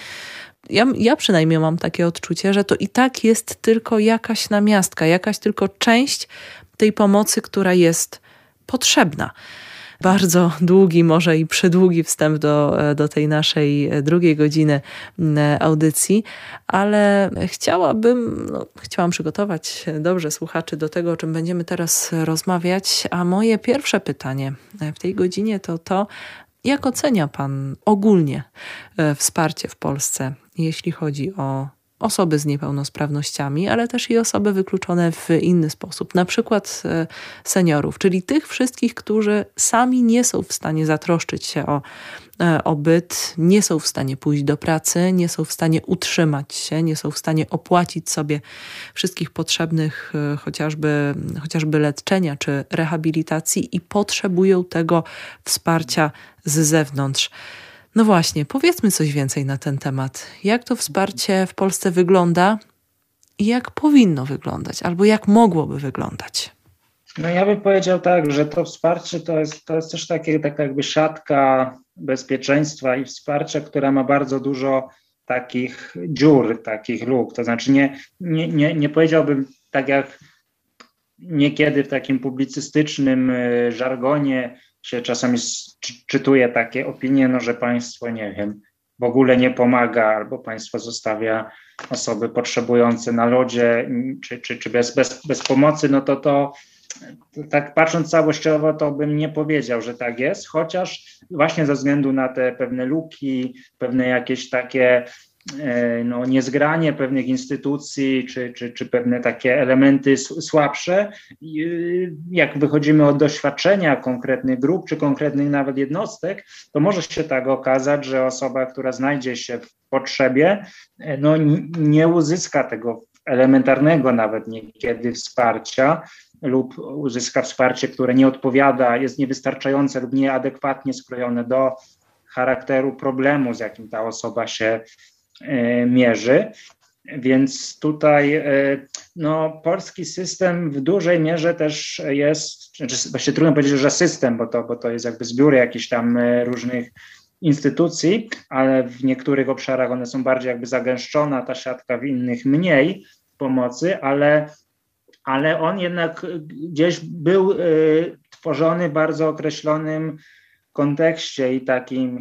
ja przynajmniej mam takie odczucie, że to i tak jest tylko jakaś namiastka, jakaś tylko część tej pomocy, która jest potrzebna. Bardzo długi, może i przydługi wstęp do tej naszej drugiej godziny audycji, ale chciałam przygotować dobrze słuchaczy do tego, o czym będziemy teraz rozmawiać, a moje pierwsze pytanie w tej godzinie to, jak ocenia Pan ogólnie wsparcie w Polsce, jeśli chodzi o osoby z niepełnosprawnościami, ale też i osoby wykluczone w inny sposób, na przykład seniorów, czyli tych wszystkich, którzy sami nie są w stanie zatroszczyć się o byt, nie są w stanie pójść do pracy, nie są w stanie utrzymać się, nie są w stanie opłacić sobie wszystkich potrzebnych chociażby leczenia czy rehabilitacji i potrzebują tego wsparcia z zewnątrz. No właśnie, powiedzmy coś więcej na ten temat. Jak to wsparcie w Polsce wygląda i jak powinno wyglądać, albo jak mogłoby wyglądać? No ja bym powiedział tak, że to wsparcie to jest też taka jakby siatka bezpieczeństwa i wsparcia, która ma bardzo dużo takich dziur, takich luk. To znaczy nie powiedziałbym tak jak niekiedy w takim publicystycznym żargonie się czasami czytuje takie opinie, no, że państwo, nie wiem, w ogóle nie pomaga, albo państwo zostawia osoby potrzebujące na lodzie, czy bez pomocy, no to tak patrząc całościowo, to bym nie powiedział, że tak jest, chociaż właśnie ze względu na te pewne luki, pewne jakieś takie niezgranie pewnych instytucji, czy pewne takie elementy słabsze, jak wychodzimy od doświadczenia konkretnych grup, czy konkretnych nawet jednostek, to może się tak okazać, że osoba, która znajdzie się w potrzebie, nie uzyska tego elementarnego nawet niekiedy wsparcia, lub uzyska wsparcie, które nie odpowiada, jest niewystarczające lub nieadekwatnie skrojone do charakteru problemu, z jakim ta osoba się mierzy. Więc tutaj polski system w dużej mierze też jest, właściwie trudno powiedzieć, że system, bo to jest jakby zbiór jakichś tam różnych instytucji, ale w niektórych obszarach one są bardziej jakby zagęszczona, ta siatka, w innych mniej pomocy, ale on jednak gdzieś był tworzony w bardzo określonym kontekście i takim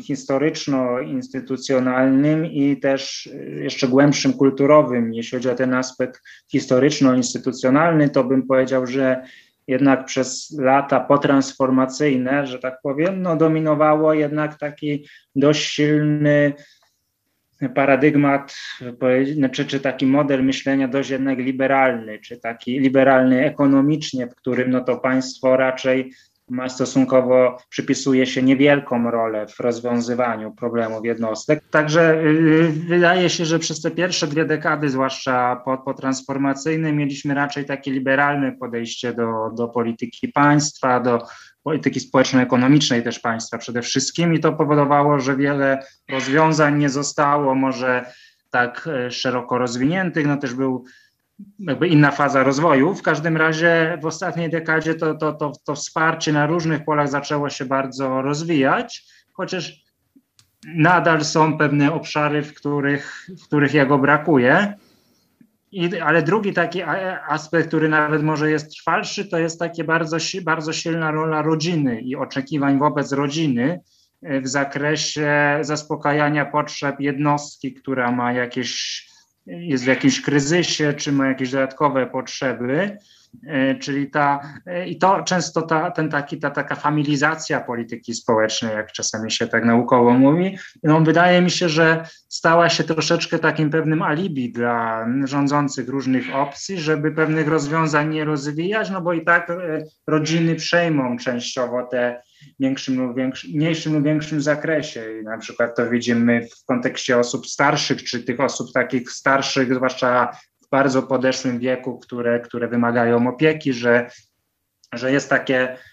historyczno-instytucjonalnym i też jeszcze głębszym kulturowym. Jeśli chodzi o ten aspekt historyczno-instytucjonalny, to bym powiedział, że jednak przez lata potransformacyjne, że tak powiem, dominowało jednak taki dość silny paradygmat, czy taki model myślenia dość jednak liberalny, czy taki liberalny ekonomicznie, w którym to państwo raczej stosunkowo przypisuje się niewielką rolę w rozwiązywaniu problemów jednostek. Także wydaje się, że przez te pierwsze 2 dekady, zwłaszcza potransformacyjne, mieliśmy raczej takie liberalne podejście do polityki państwa, do polityki społeczno-ekonomicznej też państwa przede wszystkim i to powodowało, że wiele rozwiązań nie zostało może tak szeroko rozwiniętych, też był jakby inna faza rozwoju. W każdym razie w ostatniej dekadzie to wsparcie na różnych polach zaczęło się bardzo rozwijać, chociaż nadal są pewne obszary, w których jego brakuje. Ale drugi taki aspekt, który nawet może jest trwalszy, to jest takie bardzo silna rola rodziny i oczekiwań wobec rodziny w zakresie zaspokajania potrzeb jednostki, która jest w jakimś kryzysie, czy ma jakieś dodatkowe potrzeby, czyli to często taka familizacja polityki społecznej, jak czasami się tak naukowo mówi, wydaje mi się, że stała się troszeczkę takim pewnym alibi dla rządzących różnych opcji, żeby pewnych rozwiązań nie rozwijać, bo i tak rodziny przejmą częściowo te mniejszym lub większym zakresie. I na przykład to widzimy w kontekście osób starszych, czy tych osób takich starszych, zwłaszcza w bardzo podeszłym wieku, które wymagają opieki, że jest takie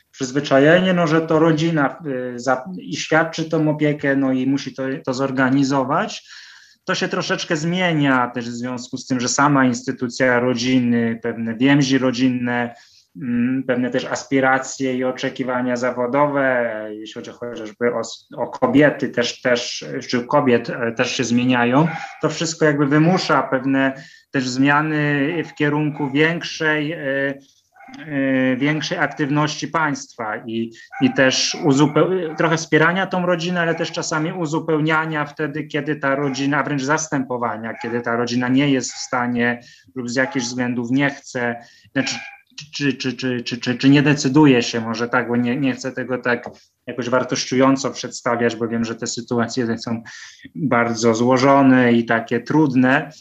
przyzwyczajenie, no, że to rodzina i świadczy tą opiekę, no i musi to zorganizować. To się troszeczkę zmienia też w związku z tym, że sama instytucja rodziny, pewne więzi rodzinne, pewne też aspiracje i oczekiwania zawodowe, jeśli chodzi chociażby o kobiety czy kobiet też się zmieniają. To wszystko jakby wymusza pewne też zmiany w kierunku większej aktywności państwa i też trochę wspierania tą rodzinę, ale też czasami uzupełniania wtedy, kiedy ta rodzina, wręcz zastępowania, kiedy ta rodzina nie jest w stanie lub z jakichś względów nie chce, znaczy, czy nie decyduje się, może tak, bo nie chcę tego tak jakoś wartościująco przedstawiać, bo wiem, że te sytuacje są bardzo złożone i takie trudne,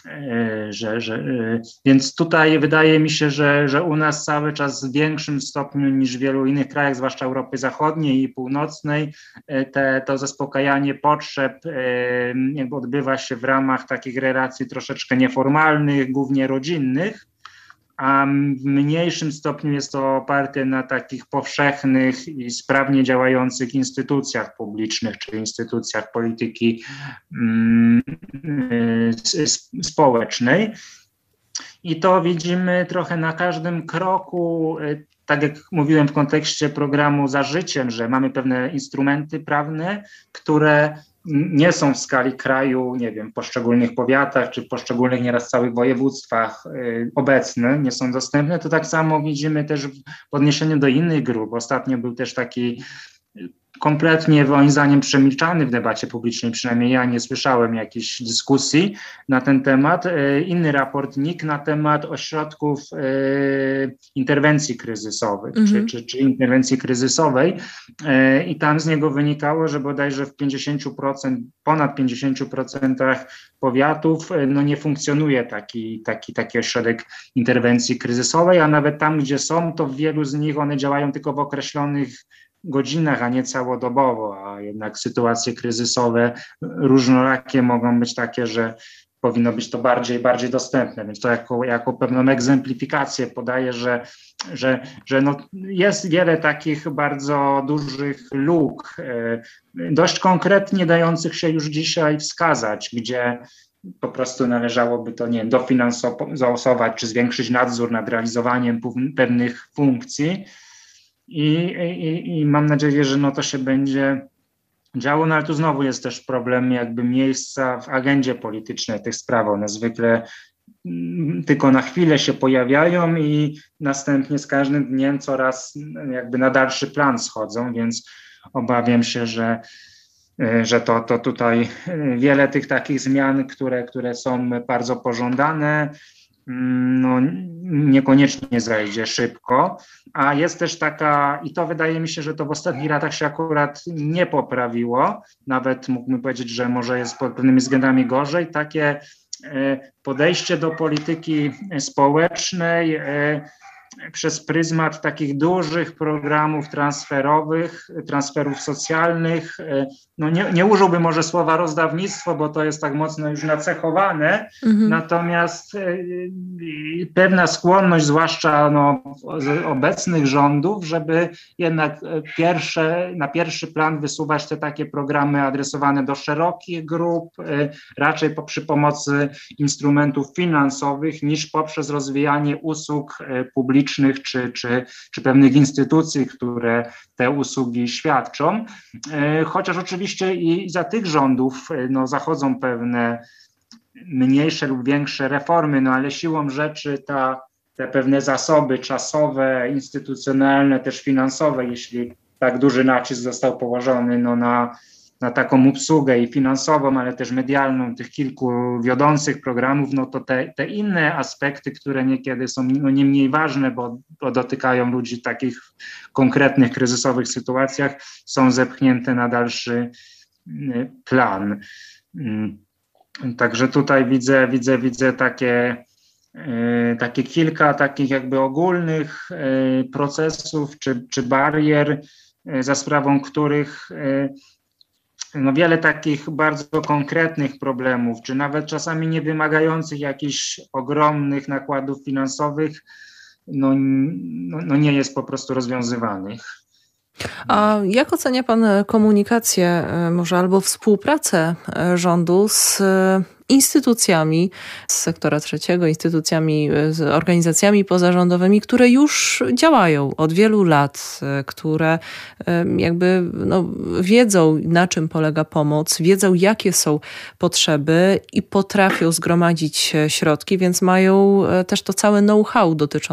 więc tutaj wydaje mi się, że u nas cały czas w większym stopniu niż w wielu innych krajach, zwłaszcza Europy Zachodniej i Północnej, to zaspokajanie potrzeb jakby odbywa się w ramach takich relacji troszeczkę nieformalnych, głównie rodzinnych, a w mniejszym stopniu jest to oparte na takich powszechnych i sprawnie działających instytucjach publicznych, czy instytucjach polityki społecznej. I to widzimy trochę na każdym kroku, tak jak mówiłem w kontekście programu Za Życiem, że mamy pewne instrumenty prawne, które nie są w skali kraju, nie wiem, w poszczególnych powiatach czy w poszczególnych nieraz całych województwach obecne, nie są dostępne, to tak samo widzimy też w odniesieniu do innych grup. Ostatnio był też taki kompletnie moim zdaniem przemilczany w debacie publicznej, przynajmniej ja nie słyszałem jakiejś dyskusji na ten temat. Inny raport NIK na temat ośrodków interwencji kryzysowej, czy interwencji kryzysowej i tam z niego wynikało, że bodajże w 50%, ponad 50% powiatów no nie funkcjonuje taki ośrodek interwencji kryzysowej, a nawet tam, gdzie są, to w wielu z nich one działają tylko w określonych godzinach, a nie całodobowo, a jednak sytuacje kryzysowe różnorakie mogą być takie, że powinno być to bardziej dostępne, więc to jako pewną egzemplifikację podaję, że no jest wiele takich bardzo dużych luk, dość konkretnie dających się już dzisiaj wskazać, gdzie po prostu należałoby to, nie wiem, dofinansować czy zwiększyć nadzór nad realizowaniem pewnych funkcji. I mam nadzieję, że no to się będzie działo, no ale tu znowu jest też problem jakby miejsca w agendzie politycznej tych spraw. One zwykle tylko na chwilę się pojawiają i następnie z każdym dniem coraz jakby na dalszy plan schodzą, więc obawiam się, że to tutaj wiele tych takich zmian, które są bardzo pożądane, no niekoniecznie zajdzie szybko, a jest też taka, i to wydaje mi się, że to w ostatnich latach się akurat nie poprawiło, nawet mógłbym powiedzieć, że może jest pod pewnymi względami gorzej, takie podejście do polityki społecznej przez pryzmat takich dużych programów transferów socjalnych. No nie użyłbym może słowa rozdawnictwo, bo to jest tak mocno już nacechowane, natomiast pewna skłonność, zwłaszcza z obecnych rządów, żeby jednak na pierwszy plan wysuwać te takie programy adresowane do szerokich grup, raczej przy pomocy instrumentów finansowych niż poprzez rozwijanie usług publicznych czy pewnych instytucji, które te usługi świadczą. Chociaż oczywiście i za tych rządów zachodzą pewne mniejsze lub większe reformy, no ale siłą rzeczy te pewne zasoby czasowe, instytucjonalne, też finansowe, jeśli tak duży nacisk został położony na taką obsługę i finansową, ale też medialną tych kilku wiodących programów, no to te inne aspekty, które niekiedy są nie mniej ważne, bo dotykają ludzi w takich konkretnych kryzysowych sytuacjach, są zepchnięte na dalszy plan. Także tutaj widzę takie kilka takich jakby ogólnych procesów czy barier, za sprawą których wiele takich bardzo konkretnych problemów, czy nawet czasami nie wymagających jakichś ogromnych nakładów finansowych, nie jest po prostu rozwiązywanych. A jak ocenia pan komunikację, może albo współpracę rządu z instytucjami z sektora trzeciego, instytucjami, z organizacjami pozarządowymi, które już działają od wielu lat, które wiedzą, na czym polega pomoc, wiedzą, jakie są potrzeby i potrafią zgromadzić środki, więc mają też to całe know-how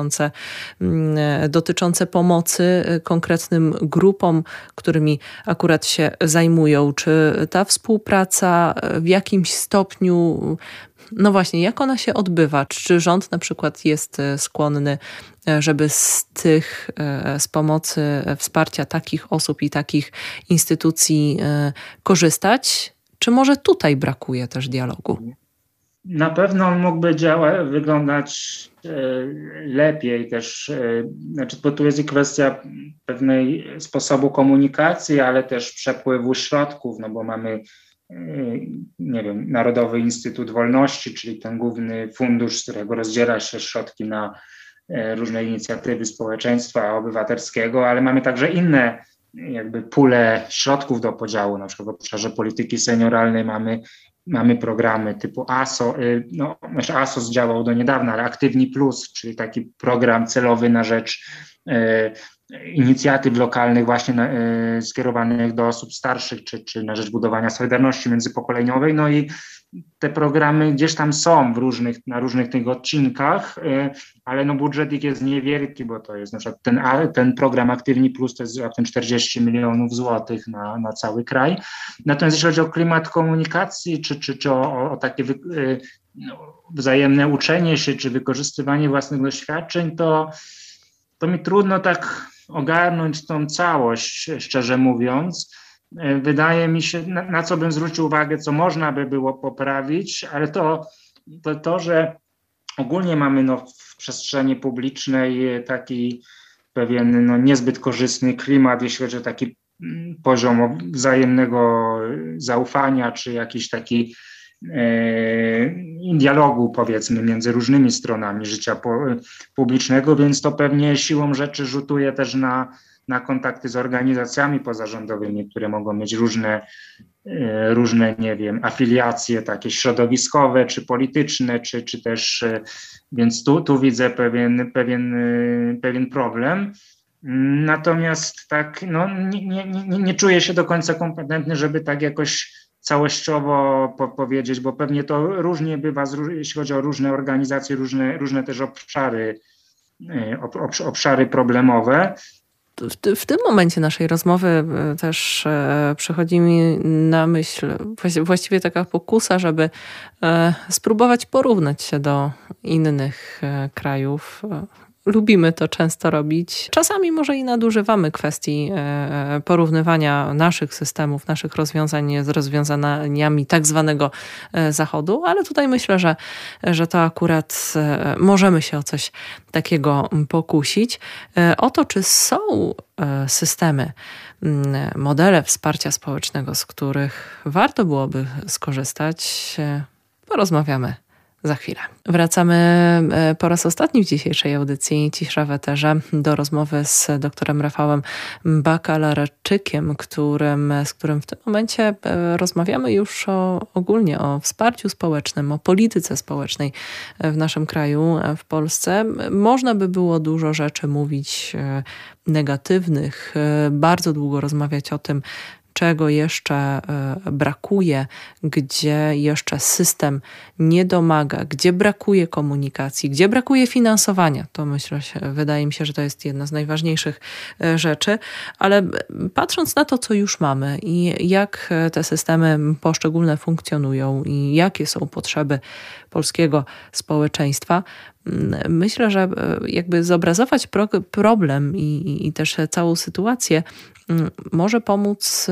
dotyczące pomocy konkretnym grupom, którymi akurat się zajmują. Czy ta współpraca w jakimś stopniu, no właśnie, jak ona się odbywa? Czy rząd na przykład jest skłonny, żeby z pomocy, wsparcia takich osób i takich instytucji korzystać? Czy może tutaj brakuje też dialogu? Na pewno on mógłby wyglądać lepiej też, bo tu jest i kwestia pewnej sposobu komunikacji, ale też przepływu środków, no bo mamy Narodowy Instytut Wolności, czyli ten główny fundusz, z którego rozdziela się środki na różne inicjatywy społeczeństwa obywatelskiego, ale mamy także inne pule środków do podziału, na przykład w obszarze polityki senioralnej mamy programy typu ASO, ASOS działał do niedawna, ale Aktywni Plus, czyli taki program celowy na rzecz inicjatyw lokalnych właśnie skierowanych do osób starszych, czy na rzecz budowania solidarności międzypokoleniowej. No i te programy gdzieś tam są na różnych tych odcinkach, ale budżet ich jest niewielki, bo to jest na przykład ten program Aktywni Plus to jest raptem 40 milionów złotych na cały kraj. Natomiast jeśli chodzi o klimat komunikacji, czy o takie wzajemne uczenie się, czy wykorzystywanie własnych doświadczeń, to mi trudno tak ogarnąć tą całość, szczerze mówiąc. Wydaje mi się, na co bym zwrócił uwagę, co można by było poprawić, ale to że ogólnie mamy w przestrzeni publicznej taki pewien niezbyt korzystny klimat, jeśli chodzi o taki poziom wzajemnego zaufania, czy jakiś taki dialogu, powiedzmy, między różnymi stronami życia publicznego, więc to pewnie siłą rzeczy rzutuje też na kontakty z organizacjami pozarządowymi, które mogą mieć różne, afiliacje takie środowiskowe, czy polityczne, czy też, więc tu widzę pewien problem. Natomiast tak, nie czuję się do końca kompetentny, żeby tak jakoś całościowo powiedzieć, bo pewnie to różnie bywa, jeśli chodzi o różne organizacje, różne też obszary problemowe. W tym momencie naszej rozmowy też przychodzi mi na myśl właściwie taka pokusa, żeby spróbować porównać się do innych krajów. Lubimy to często robić. Czasami może i nadużywamy kwestii porównywania naszych systemów, naszych rozwiązań z rozwiązaniami tak zwanego Zachodu, ale tutaj myślę, że to akurat możemy się o coś takiego pokusić. O to, czy są systemy, modele wsparcia społecznego, z których warto byłoby skorzystać, porozmawiamy za chwilę. Wracamy po raz ostatni w dzisiejszej audycji Cisza w Eterze do rozmowy z doktorem Rafałem Bakalarczykiem, z którym w tym momencie rozmawiamy już ogólnie o wsparciu społecznym, o polityce społecznej w naszym kraju, w Polsce. Można by było dużo rzeczy mówić negatywnych, bardzo długo rozmawiać o tym, czego jeszcze brakuje, gdzie jeszcze system nie domaga, gdzie brakuje komunikacji, gdzie brakuje finansowania. To wydaje mi się, że to jest jedna z najważniejszych rzeczy, ale patrząc na to, co już mamy i jak te systemy poszczególne funkcjonują i jakie są potrzeby polskiego społeczeństwa, myślę, że jakby zobrazować problem i też całą sytuację może pomóc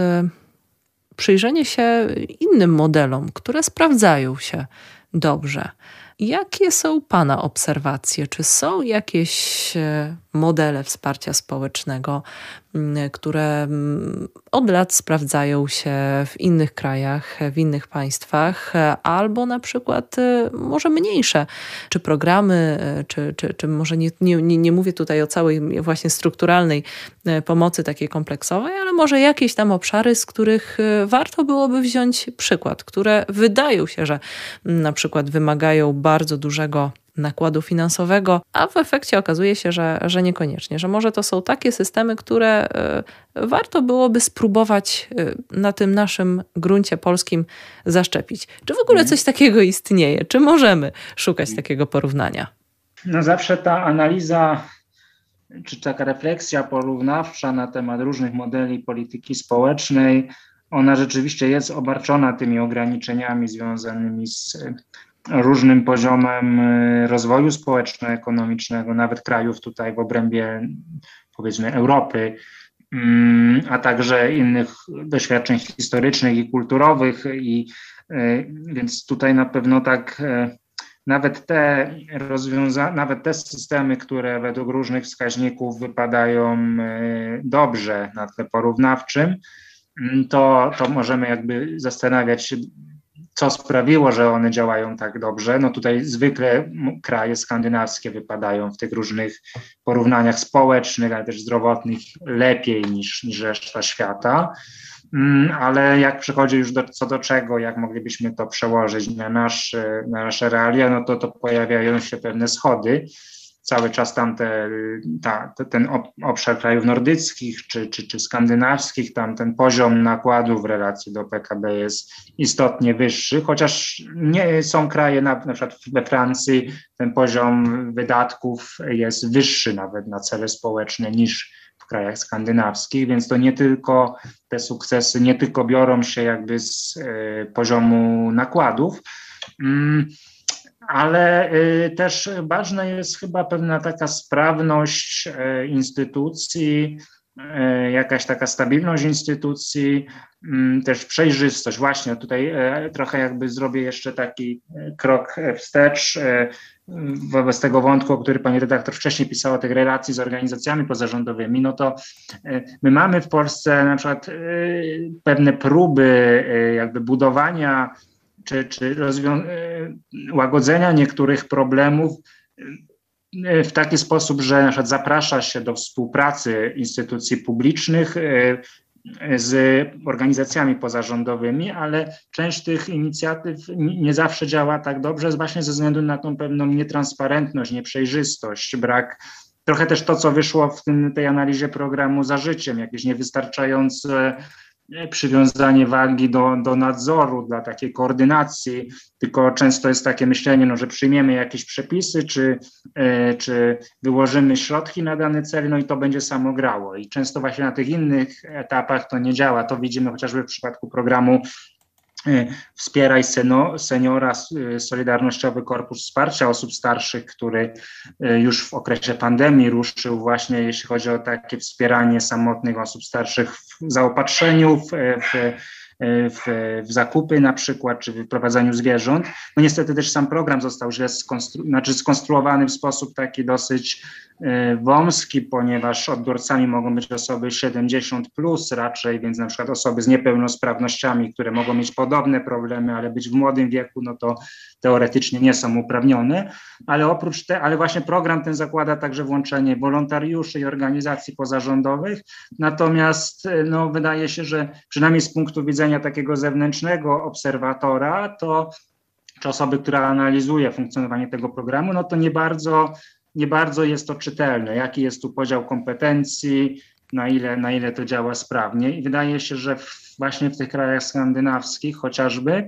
przyjrzenie się innym modelom, które sprawdzają się dobrze. Jakie są Pana obserwacje? Czy są jakieś modele wsparcia społecznego, które od lat sprawdzają się w innych krajach, w innych państwach, albo na przykład może mniejsze, czy programy, czy może nie mówię tutaj o całej właśnie strukturalnej pomocy takiej kompleksowej, ale może jakieś tam obszary, z których warto byłoby wziąć przykład, które wydają się, że na przykład wymagają bardzo dużego nakładu finansowego, a w efekcie okazuje się, że niekoniecznie, że może to są takie systemy, które warto byłoby spróbować na tym naszym gruncie polskim zaszczepić. Czy w ogóle coś takiego istnieje? Czy możemy szukać takiego porównania? No zawsze ta analiza, czy taka refleksja porównawcza na temat różnych modeli polityki społecznej, ona rzeczywiście jest obarczona tymi ograniczeniami związanymi z różnym poziomem rozwoju społeczno-ekonomicznego, nawet krajów tutaj w obrębie, powiedzmy, Europy, a także innych doświadczeń historycznych i kulturowych. Więc tutaj na pewno tak nawet te systemy, które według różnych wskaźników wypadają dobrze na tle porównawczym, to możemy jakby zastanawiać się, co sprawiło, że one działają tak dobrze. No tutaj zwykle kraje skandynawskie wypadają w tych różnych porównaniach społecznych, ale też zdrowotnych lepiej niż reszta świata. Ale jak przychodzi już co do czego, jak moglibyśmy to przełożyć na nasze realia, no to pojawiają się pewne schody. Cały czas tam ten obszar krajów nordyckich czy skandynawskich, tam ten poziom nakładów w relacji do PKB jest istotnie wyższy, chociaż nie są kraje, na przykład we Francji ten poziom wydatków jest wyższy nawet na cele społeczne niż w krajach skandynawskich, więc to nie tylko te sukcesy, nie tylko biorą się jakby z poziomu nakładów, ale też ważna jest chyba pewna taka sprawność instytucji, jakaś taka stabilność instytucji, też przejrzystość. Właśnie tutaj trochę jakby zrobię jeszcze taki krok wstecz wobec tego wątku, o który pani redaktor wcześniej pisała, tych relacji z organizacjami pozarządowymi. No to my mamy w Polsce na przykład pewne próby jakby budowania czy łagodzenia niektórych problemów w taki sposób, że na przykład zaprasza się do współpracy instytucji publicznych z organizacjami pozarządowymi, ale część tych inicjatyw nie zawsze działa tak dobrze, właśnie ze względu na tą pewną nietransparentność, nieprzejrzystość, brak, trochę też to, co wyszło w tej analizie programu Za Życiem, jakieś niewystarczające przywiązanie wagi do nadzoru, dla takiej koordynacji, tylko często jest takie myślenie, no, że przyjmiemy jakieś przepisy, czy wyłożymy środki na dany cel, no i to będzie samo grało. I często właśnie na tych innych etapach to nie działa. To widzimy chociażby w przypadku programu Wspieraj Seniora, Solidarnościowy Korpus Wsparcia Osób Starszych, który już w okresie pandemii ruszył właśnie, jeśli chodzi o takie wspieranie samotnych osób starszych w zaopatrzeniu, w zakupy na przykład, czy w wyprowadzaniu zwierząt. No niestety też sam program został źle skonstruowany w sposób taki dosyć wąski, ponieważ odbiorcami mogą być osoby 70+ raczej, więc na przykład osoby z niepełnosprawnościami, które mogą mieć podobne problemy, ale być w młodym wieku, no to teoretycznie nie są uprawnione, ale właśnie program ten zakłada także włączenie wolontariuszy i organizacji pozarządowych, natomiast no, wydaje się, że przynajmniej z punktu widzenia takiego zewnętrznego obserwatora, czy osoby, która analizuje funkcjonowanie tego programu, no to nie bardzo jest to czytelne, jaki jest tu podział kompetencji, na ile to działa sprawnie. I wydaje się, że właśnie w tych krajach skandynawskich chociażby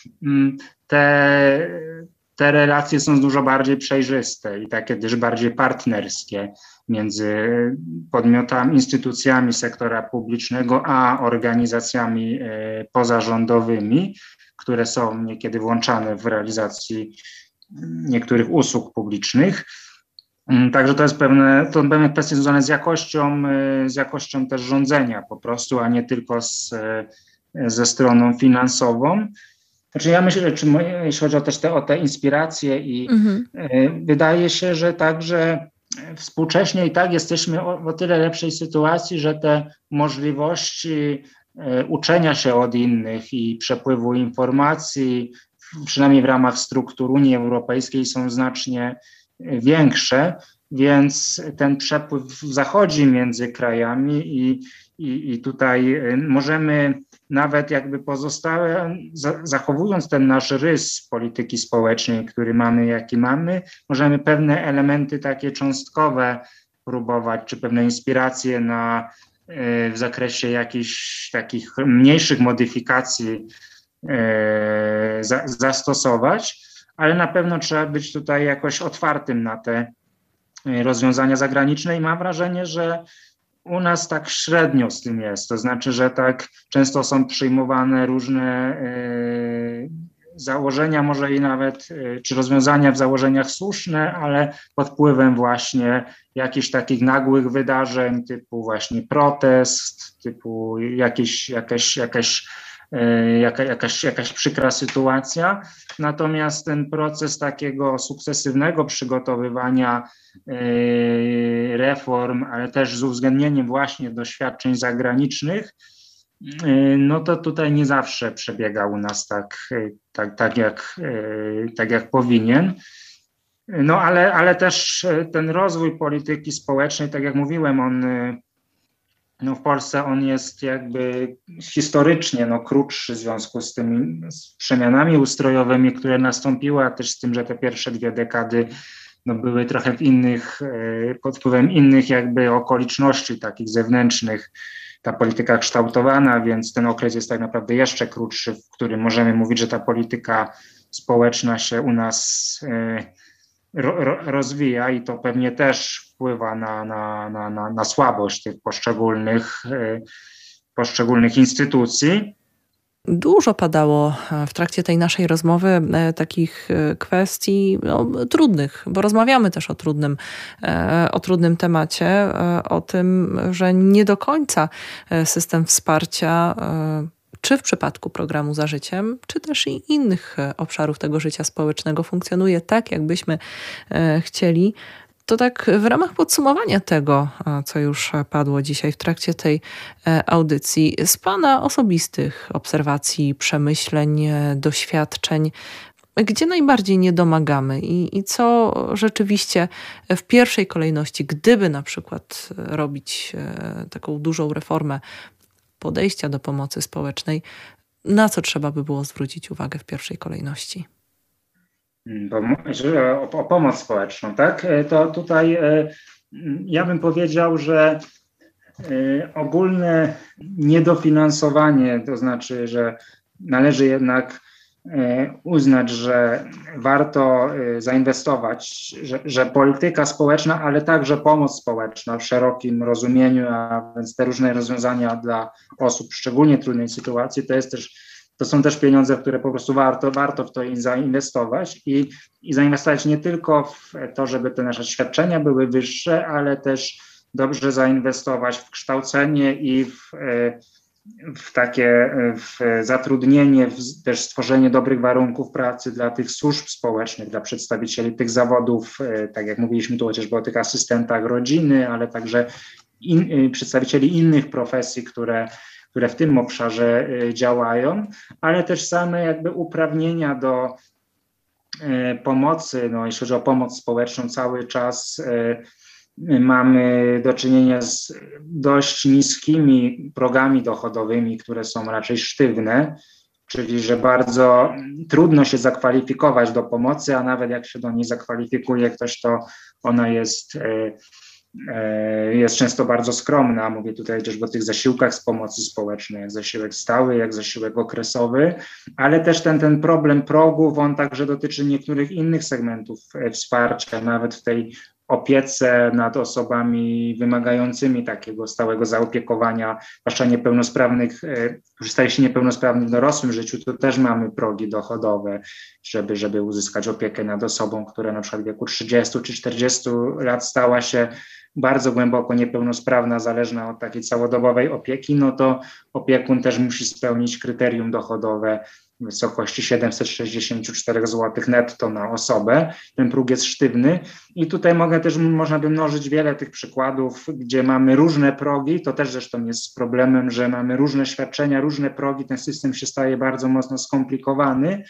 te relacje są dużo bardziej przejrzyste i takie też bardziej partnerskie między podmiotami, instytucjami sektora publicznego a organizacjami pozarządowymi, które są niekiedy włączane w realizacji niektórych usług publicznych. Także to jest pewne kwestie związane z jakością też rządzenia po prostu, a nie tylko ze stroną finansową. Znaczy ja myślę, że jeśli chodzi o te inspiracje i wydaje się, że także współcześnie i tak jesteśmy o tyle lepszej sytuacji, że te możliwości uczenia się od innych i przepływu informacji, przynajmniej w ramach struktur Unii Europejskiej, są znacznie większe, więc ten przepływ zachodzi między krajami i tutaj możemy nawet jakby zachowując ten nasz rys polityki społecznej, który mamy, jaki mamy, możemy pewne elementy takie cząstkowe próbować, czy pewne inspiracje w zakresie jakichś takich mniejszych modyfikacji zastosować, ale na pewno trzeba być tutaj jakoś otwartym na te rozwiązania zagraniczne i mam wrażenie, że u nas tak średnio z tym jest, to znaczy, że tak często są przyjmowane różne założenia, może i nawet, czy rozwiązania w założeniach słuszne, ale pod wpływem właśnie jakichś takich nagłych wydarzeń, typu właśnie protest, typu jakaś przykra sytuacja. Natomiast ten proces takiego sukcesywnego przygotowywania reform, ale też z uwzględnieniem właśnie doświadczeń zagranicznych, no to tutaj nie zawsze przebiega u nas tak jak powinien. No ale też ten rozwój polityki społecznej, tak jak mówiłem, w Polsce on jest jakby historycznie krótszy w związku z tymi przemianami ustrojowymi, które nastąpiły, a też z tym, że te pierwsze 2 dekady były trochę pod wpływem innych jakby okoliczności takich zewnętrznych ta polityka kształtowana, więc ten okres jest tak naprawdę jeszcze krótszy, w którym możemy mówić, że ta polityka społeczna się u nas rozwija i to pewnie też wpływa na słabość tych poszczególnych instytucji. Dużo padało w trakcie tej naszej rozmowy takich kwestii trudnych, bo rozmawiamy też o trudnym temacie, o tym, że nie do końca system wsparcia, czy w przypadku programu Za Życiem, czy też i innych obszarów tego życia społecznego funkcjonuje tak, jakbyśmy chcieli. To tak w ramach podsumowania tego, co już padło dzisiaj w trakcie tej audycji, z Pana osobistych obserwacji, przemyśleń, doświadczeń, gdzie najbardziej nie domagamy i co rzeczywiście w pierwszej kolejności, gdyby na przykład robić taką dużą reformę podejścia do pomocy społecznej, na co trzeba by było zwrócić uwagę w pierwszej kolejności? O pomoc społeczną, tak? To tutaj ja bym powiedział, że ogólne niedofinansowanie, to znaczy, że należy jednak uznać, że warto zainwestować, że polityka społeczna, ale także pomoc społeczna w szerokim rozumieniu, a więc te różne rozwiązania dla osób w szczególnie trudnej sytuacji, to są też pieniądze, w które po prostu warto w to zainwestować i zainwestować nie tylko w to, żeby te nasze świadczenia były wyższe, ale też dobrze zainwestować w kształcenie i w zatrudnienie, też stworzenie dobrych warunków pracy dla tych służb społecznych, dla przedstawicieli tych zawodów, tak jak mówiliśmy tu chociażby o tych asystentach rodziny, ale także przedstawicieli innych profesji, które w tym obszarze działają, ale też same jakby uprawnienia do pomocy, jeśli chodzi o pomoc społeczną, cały czas mamy do czynienia z dość niskimi progami dochodowymi, które są raczej sztywne, czyli że bardzo trudno się zakwalifikować do pomocy, a nawet jak się do niej zakwalifikuje ktoś, to ona jest często bardzo skromna. Mówię tutaj chociażby o tych zasiłkach z pomocy społecznej, jak zasiłek stały, jak zasiłek okresowy, ale też ten problem progów, on także dotyczy niektórych innych segmentów wsparcia, nawet w tej opiece nad osobami wymagającymi takiego stałego zaopiekowania, zwłaszcza niepełnosprawnych, którzy stają się niepełnosprawni w dorosłym życiu, to też mamy progi dochodowe, żeby uzyskać opiekę nad osobą, która na przykład w wieku 30 czy 40 lat stała się bardzo głęboko niepełnosprawna, zależna od takiej całodobowej opieki, no to opiekun też musi spełnić kryterium dochodowe w wysokości 764 zł netto na osobę. Ten próg jest sztywny i tutaj można by mnożyć wiele tych przykładów, gdzie mamy różne progi. To też zresztą jest problemem, że mamy różne świadczenia, różne progi, ten system się staje bardzo mocno skomplikowany.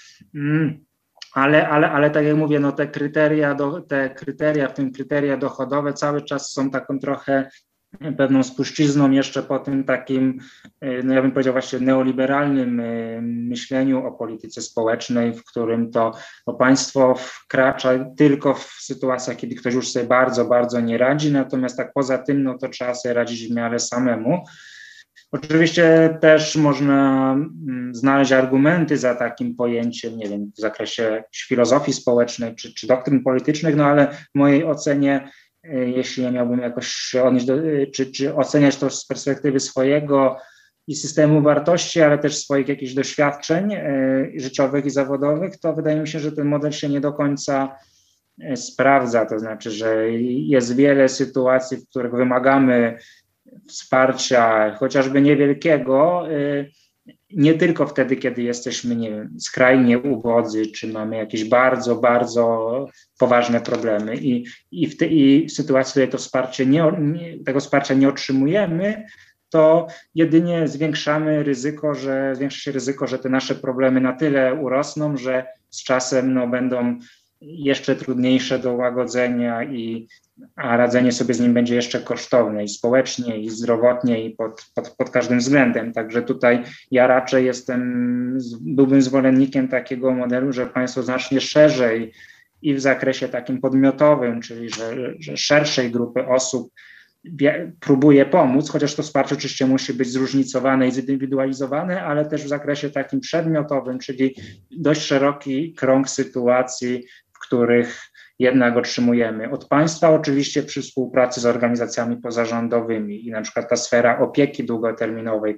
Ale tak jak mówię, no te kryteria, w tym kryteria dochodowe cały czas są taką trochę pewną spuścizną jeszcze po tym takim, no ja bym powiedział właśnie neoliberalnym myśleniu o polityce społecznej, w którym to państwo wkracza tylko w sytuacjach, kiedy ktoś już sobie bardzo, bardzo nie radzi, natomiast tak poza tym, no to trzeba sobie radzić w miarę samemu. Oczywiście też można znaleźć argumenty za takim pojęciem, nie wiem, w zakresie filozofii społecznej czy doktryn politycznych, no ale w mojej ocenie, jeśli ja miałbym jakoś odnieść czy oceniać to z perspektywy swojego i systemu wartości, ale też swoich jakichś doświadczeń życiowych i zawodowych, to wydaje mi się, że ten model się nie do końca sprawdza. To znaczy, że jest wiele sytuacji, w których wymagamy wsparcia, chociażby niewielkiego, nie tylko wtedy, kiedy jesteśmy, nie wiem, skrajnie ubodzy, czy mamy jakieś bardzo, bardzo poważne problemy i w sytuacji, w której tego wsparcia nie otrzymujemy, to jedynie zwiększa się ryzyko, że te nasze problemy na tyle urosną, że z czasem będą jeszcze trudniejsze do łagodzenia, a radzenie sobie z nim będzie jeszcze kosztowne i społecznie, i zdrowotnie, i pod każdym względem. Także tutaj ja raczej byłbym zwolennikiem takiego modelu, że państwo znacznie szerzej i w zakresie takim podmiotowym, czyli że szerszej grupy osób próbuje pomóc, chociaż to wsparcie oczywiście musi być zróżnicowane i zindywidualizowane, ale też w zakresie takim przedmiotowym, czyli dość szeroki krąg sytuacji, w których jednak otrzymujemy od państwa, oczywiście przy współpracy z organizacjami pozarządowymi i na przykład ta sfera opieki długoterminowej,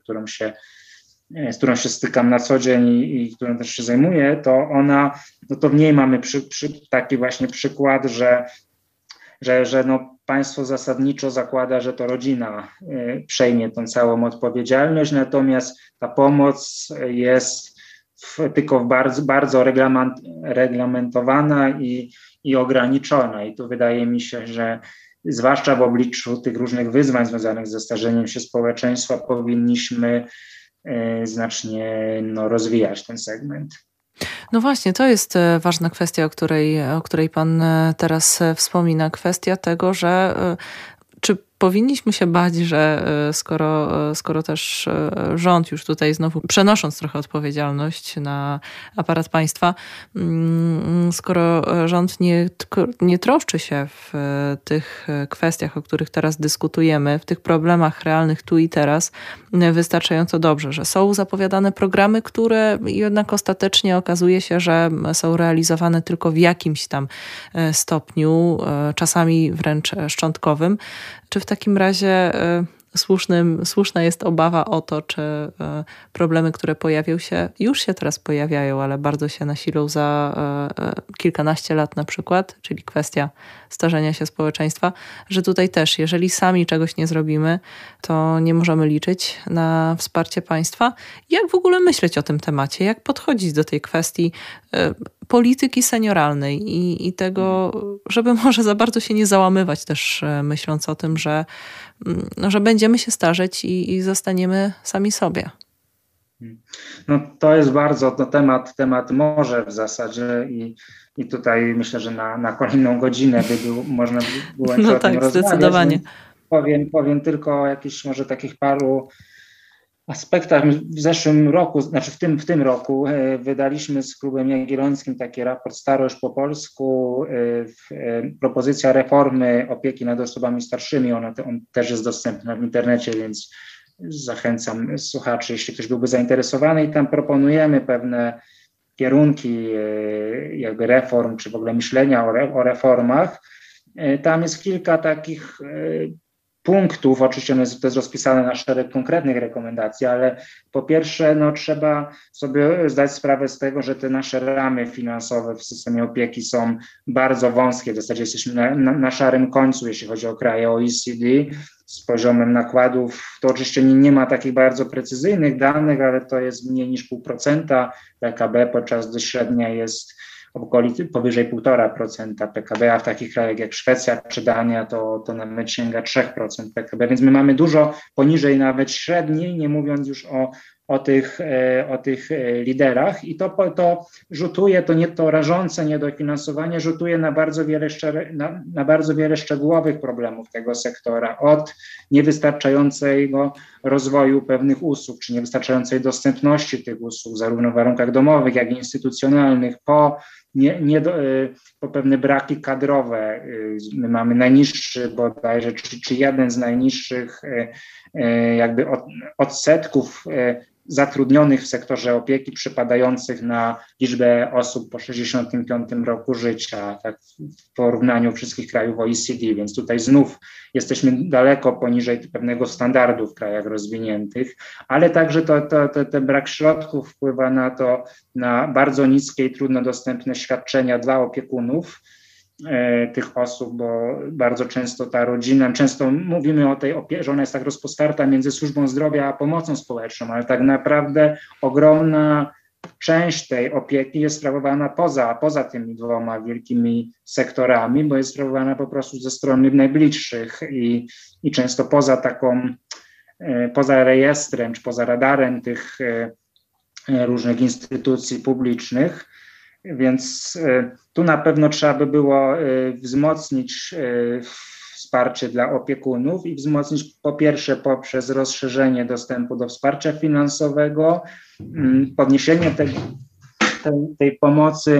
z którą się stykam na co dzień i którą też się zajmuję, to to w niej mamy taki właśnie przykład, że państwo zasadniczo zakłada, że to rodzina przejmie tą całą odpowiedzialność, natomiast ta pomoc jest tylko bardzo, bardzo reglamentowana i ograniczona. I tu wydaje mi się, że zwłaszcza w obliczu tych różnych wyzwań związanych ze starzeniem się społeczeństwa powinniśmy znacznie rozwijać ten segment. No właśnie, to jest ważna kwestia, o której Pan teraz wspomina. Kwestia tego, że czy powinniśmy się bać, że skoro też rząd już tutaj znowu przenosząc trochę odpowiedzialność na aparat państwa, skoro rząd nie troszczy się w tych kwestiach, o których teraz dyskutujemy, w tych problemach realnych tu i teraz wystarczająco dobrze, że są zapowiadane programy, które jednak ostatecznie okazuje się, że są realizowane tylko w jakimś tam stopniu, czasami wręcz szczątkowym. Czy w takim razie słuszna jest obawa o to, czy problemy, które już się teraz pojawiają, ale bardzo się nasilą za kilkanaście lat na przykład, czyli kwestia starzenia się społeczeństwa, że tutaj też, jeżeli sami czegoś nie zrobimy, to nie możemy liczyć na wsparcie państwa. Jak w ogóle myśleć o tym temacie? Jak podchodzić do tej kwestii polityki senioralnej i tego, żeby może za bardzo się nie załamywać też myśląc o tym, że będziemy się starzeć i zostaniemy sami sobie. No to jest bardzo temat może w zasadzie i tutaj myślę, że na kolejną godzinę można było o tym rozmawiać. Zdecydowanie. Powiem tylko o jakichś może takich paru aspektach. W zeszłym roku, znaczy w tym roku wydaliśmy z Klubem Jagiellońskim taki raport Starość po polsku, propozycja reformy opieki nad osobami starszymi. On też jest dostępny w internecie, więc zachęcam słuchaczy, jeśli ktoś byłby zainteresowany, i tam proponujemy pewne kierunki jakby reform, czy w ogóle myślenia o reformach. Tam jest kilka takich punktów. Oczywiście to jest rozpisane na szereg konkretnych rekomendacji, ale po pierwsze trzeba sobie zdać sprawę z tego, że te nasze ramy finansowe w systemie opieki są bardzo wąskie. W zasadzie jesteśmy na szarym końcu, jeśli chodzi o kraje OECD z poziomem nakładów. To oczywiście nie ma takich bardzo precyzyjnych danych, ale to jest mniej niż 0,5% PKB, podczas gdy średnia jest powyżej 1,5% PKB, a w takich krajach jak Szwecja czy Dania to nawet sięga 3% PKB, więc my mamy dużo poniżej nawet średniej, nie mówiąc już o tych liderach, i to rzutuje, to rażące niedofinansowanie rzutuje na bardzo wiele szczegółowych problemów tego sektora, od niewystarczającego rozwoju pewnych usług, czy niewystarczającej dostępności tych usług, zarówno w warunkach domowych, jak i instytucjonalnych, po pewne braki kadrowe. My mamy najniższy bodajże, czy jeden z najniższych jakby odsetków zatrudnionych w sektorze opieki przypadających na liczbę osób po 65 roku życia, tak w porównaniu wszystkich krajów OECD, więc tutaj znów jesteśmy daleko poniżej pewnego standardu w krajach rozwiniętych, ale także ten brak środków wpływa na bardzo niskie i trudno dostępne świadczenia dla opiekunów tych osób, bo bardzo często ta rodzina, często mówimy o tej opiece, że ona jest tak rozpostarta między służbą zdrowia a pomocą społeczną, ale tak naprawdę ogromna część tej opieki jest sprawowana poza tymi dwoma wielkimi sektorami, bo jest sprawowana po prostu ze strony najbliższych i często poza rejestrem czy poza radarem tych różnych instytucji publicznych. Więc tu na pewno trzeba by było wzmocnić wsparcie dla opiekunów i wzmocnić po pierwsze poprzez rozszerzenie dostępu do wsparcia finansowego, podniesienie tej pomocy,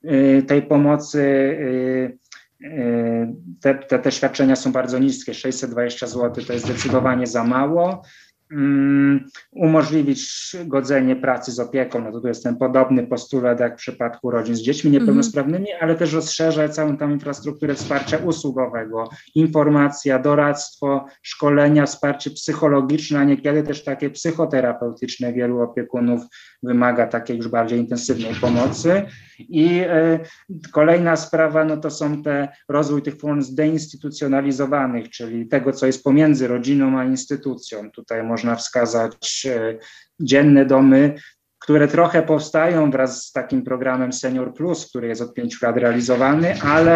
te świadczenia są bardzo niskie, 620 zł to jest zdecydowanie za mało. Umożliwić godzenie pracy z opieką, to tu jest ten podobny postulat jak w przypadku rodzin z dziećmi niepełnosprawnymi, ale też rozszerza całą tą infrastrukturę wsparcia usługowego, informacja, doradztwo, szkolenia, wsparcie psychologiczne, a niekiedy też takie psychoterapeutyczne. Wielu opiekunów wymaga takiej już bardziej intensywnej pomocy. I kolejna sprawa, to są rozwój tych form zdeinstytucjonalizowanych, czyli tego, co jest pomiędzy rodziną a instytucją. Tutaj można wskazać dzienne domy, które trochę powstają wraz z takim programem Senior Plus, który jest od 5 lat realizowany,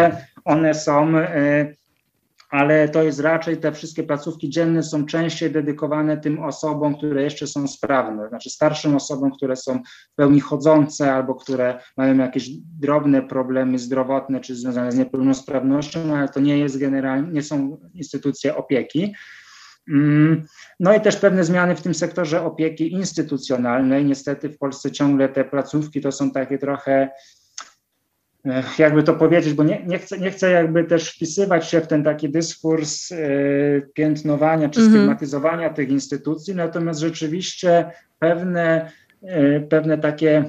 ale to jest raczej, te wszystkie placówki dzienne są częściej dedykowane tym osobom, które jeszcze są sprawne, znaczy starszym osobom, które są w pełni chodzące albo które mają jakieś drobne problemy zdrowotne czy związane z niepełnosprawnością, ale to nie są instytucje opieki. No i też pewne zmiany w tym sektorze opieki instytucjonalnej. Niestety w Polsce ciągle te placówki to są takie trochę, jakby to powiedzieć, bo nie chcę jakby też wpisywać się w ten taki dyskurs piętnowania czy stygmatyzowania tych instytucji, natomiast rzeczywiście pewne takie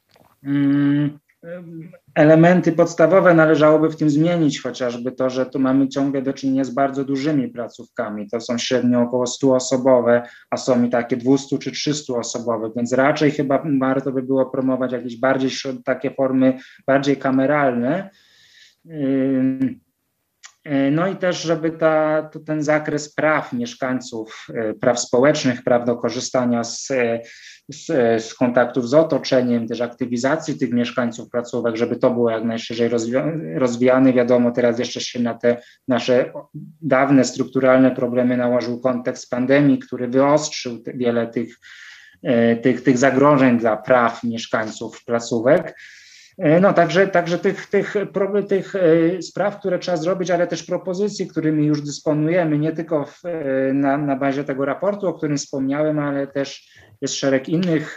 elementy podstawowe należałoby w tym zmienić, chociażby to, że tu mamy ciągle do czynienia z bardzo dużymi placówkami. To są średnio około 100-osobowe, a są i takie 200 czy 300-osobowe, więc raczej chyba warto by było promować jakieś takie formy bardziej kameralne. No i też, żeby ten zakres praw mieszkańców, praw społecznych, praw do korzystania z kontaktów z otoczeniem, też aktywizacji tych mieszkańców placówek, żeby to było jak najszerzej rozwijane. Wiadomo, teraz jeszcze się na te nasze dawne strukturalne problemy nałożył kontekst pandemii, który wyostrzył wiele tych zagrożeń dla praw mieszkańców placówek. No także tych spraw, które trzeba zrobić, ale też propozycji, którymi już dysponujemy, nie tylko na bazie tego raportu, o którym wspomniałem, ale też jest szereg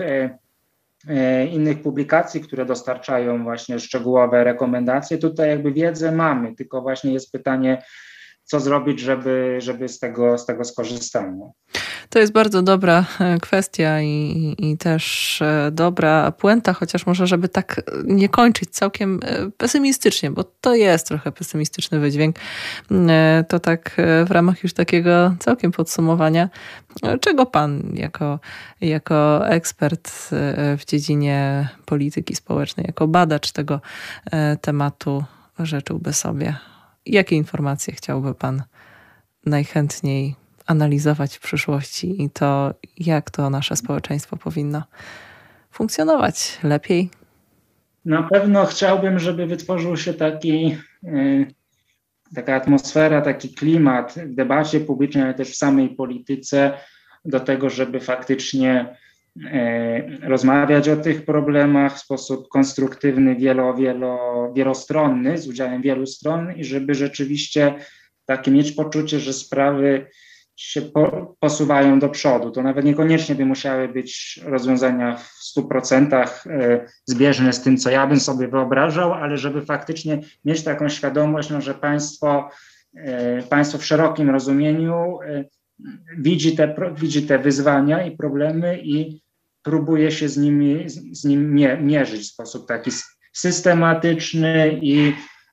innych publikacji, które dostarczają właśnie szczegółowe rekomendacje. Tutaj jakby wiedzę mamy, tylko właśnie jest pytanie, co zrobić, żeby z tego skorzystano. To jest bardzo dobra kwestia i też dobra puenta, chociaż może, żeby tak nie kończyć całkiem pesymistycznie, bo to jest trochę pesymistyczny wydźwięk, to tak w ramach już takiego całkiem podsumowania, czego pan jako ekspert w dziedzinie polityki społecznej, jako badacz tego tematu życzyłby sobie? Jakie informacje chciałby pan najchętniej analizować w przyszłości i to, jak to nasze społeczeństwo powinno funkcjonować lepiej? Na pewno chciałbym, żeby wytworzył się taka atmosfera, taki klimat w debacie publicznej, ale też w samej polityce do tego, żeby faktycznie rozmawiać o tych problemach w sposób konstruktywny, wielostronny, z udziałem wielu stron i żeby rzeczywiście mieć poczucie, że sprawy się posuwają do przodu. To nawet niekoniecznie by musiały być rozwiązania w 100% zbieżne z tym, co ja bym sobie wyobrażał, ale żeby faktycznie mieć taką świadomość, że państwo w szerokim rozumieniu widzi te wyzwania i problemy i próbuje się z nim mierzyć w sposób taki systematyczny i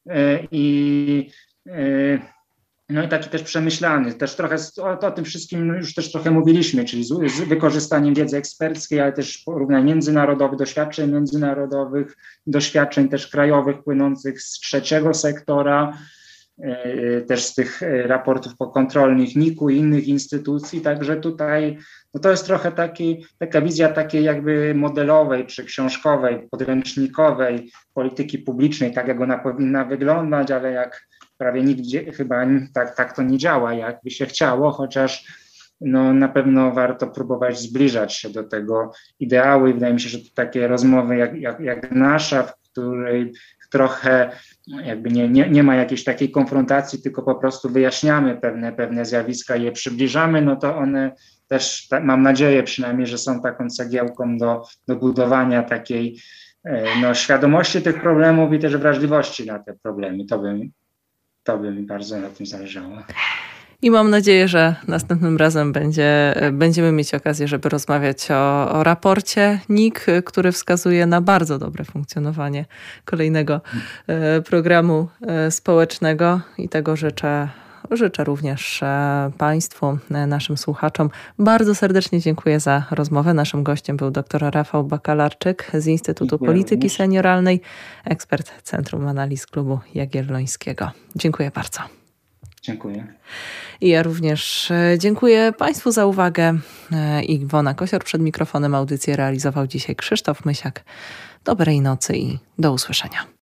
taki też przemyślany. Też trochę o tym wszystkim już też trochę mówiliśmy, czyli z wykorzystaniem wiedzy eksperckiej, ale też porównań międzynarodowych, doświadczeń międzynarodowych, doświadczeń też krajowych płynących z trzeciego sektora, też z tych raportów pokontrolnych NIK-u i innych instytucji. Także tutaj to jest trochę taka wizja takiej jakby modelowej czy książkowej, podręcznikowej polityki publicznej, tak jak ona powinna wyglądać, ale jak prawie nigdzie chyba tak to nie działa, jakby się chciało, chociaż na pewno warto próbować zbliżać się do tego ideału i wydaje mi się, że to takie rozmowy jak nasza, w której trochę jakby nie ma jakiejś takiej konfrontacji, tylko po prostu wyjaśniamy pewne zjawiska i je przybliżamy, to one też, mam nadzieję przynajmniej, że są taką cegiełką do budowania takiej świadomości tych problemów i też wrażliwości na te problemy. To by mi bardzo na tym zależało. I mam nadzieję, że następnym razem będziemy mieć okazję, żeby rozmawiać o raporcie NIK, który wskazuje na bardzo dobre funkcjonowanie kolejnego programu społecznego i tego życzę również Państwu, naszym słuchaczom. Bardzo serdecznie dziękuję za rozmowę. Naszym gościem był dr Rafał Bakalarczyk z Instytutu Polityki Senioralnej, ekspert Centrum Analiz Klubu Jagiellońskiego. Dziękuję bardzo. Dziękuję. I ja również dziękuję Państwu za uwagę. Iwona Kosior przed mikrofonem, audycję realizował dzisiaj Krzysztof Mysiak. Dobrej nocy i do usłyszenia.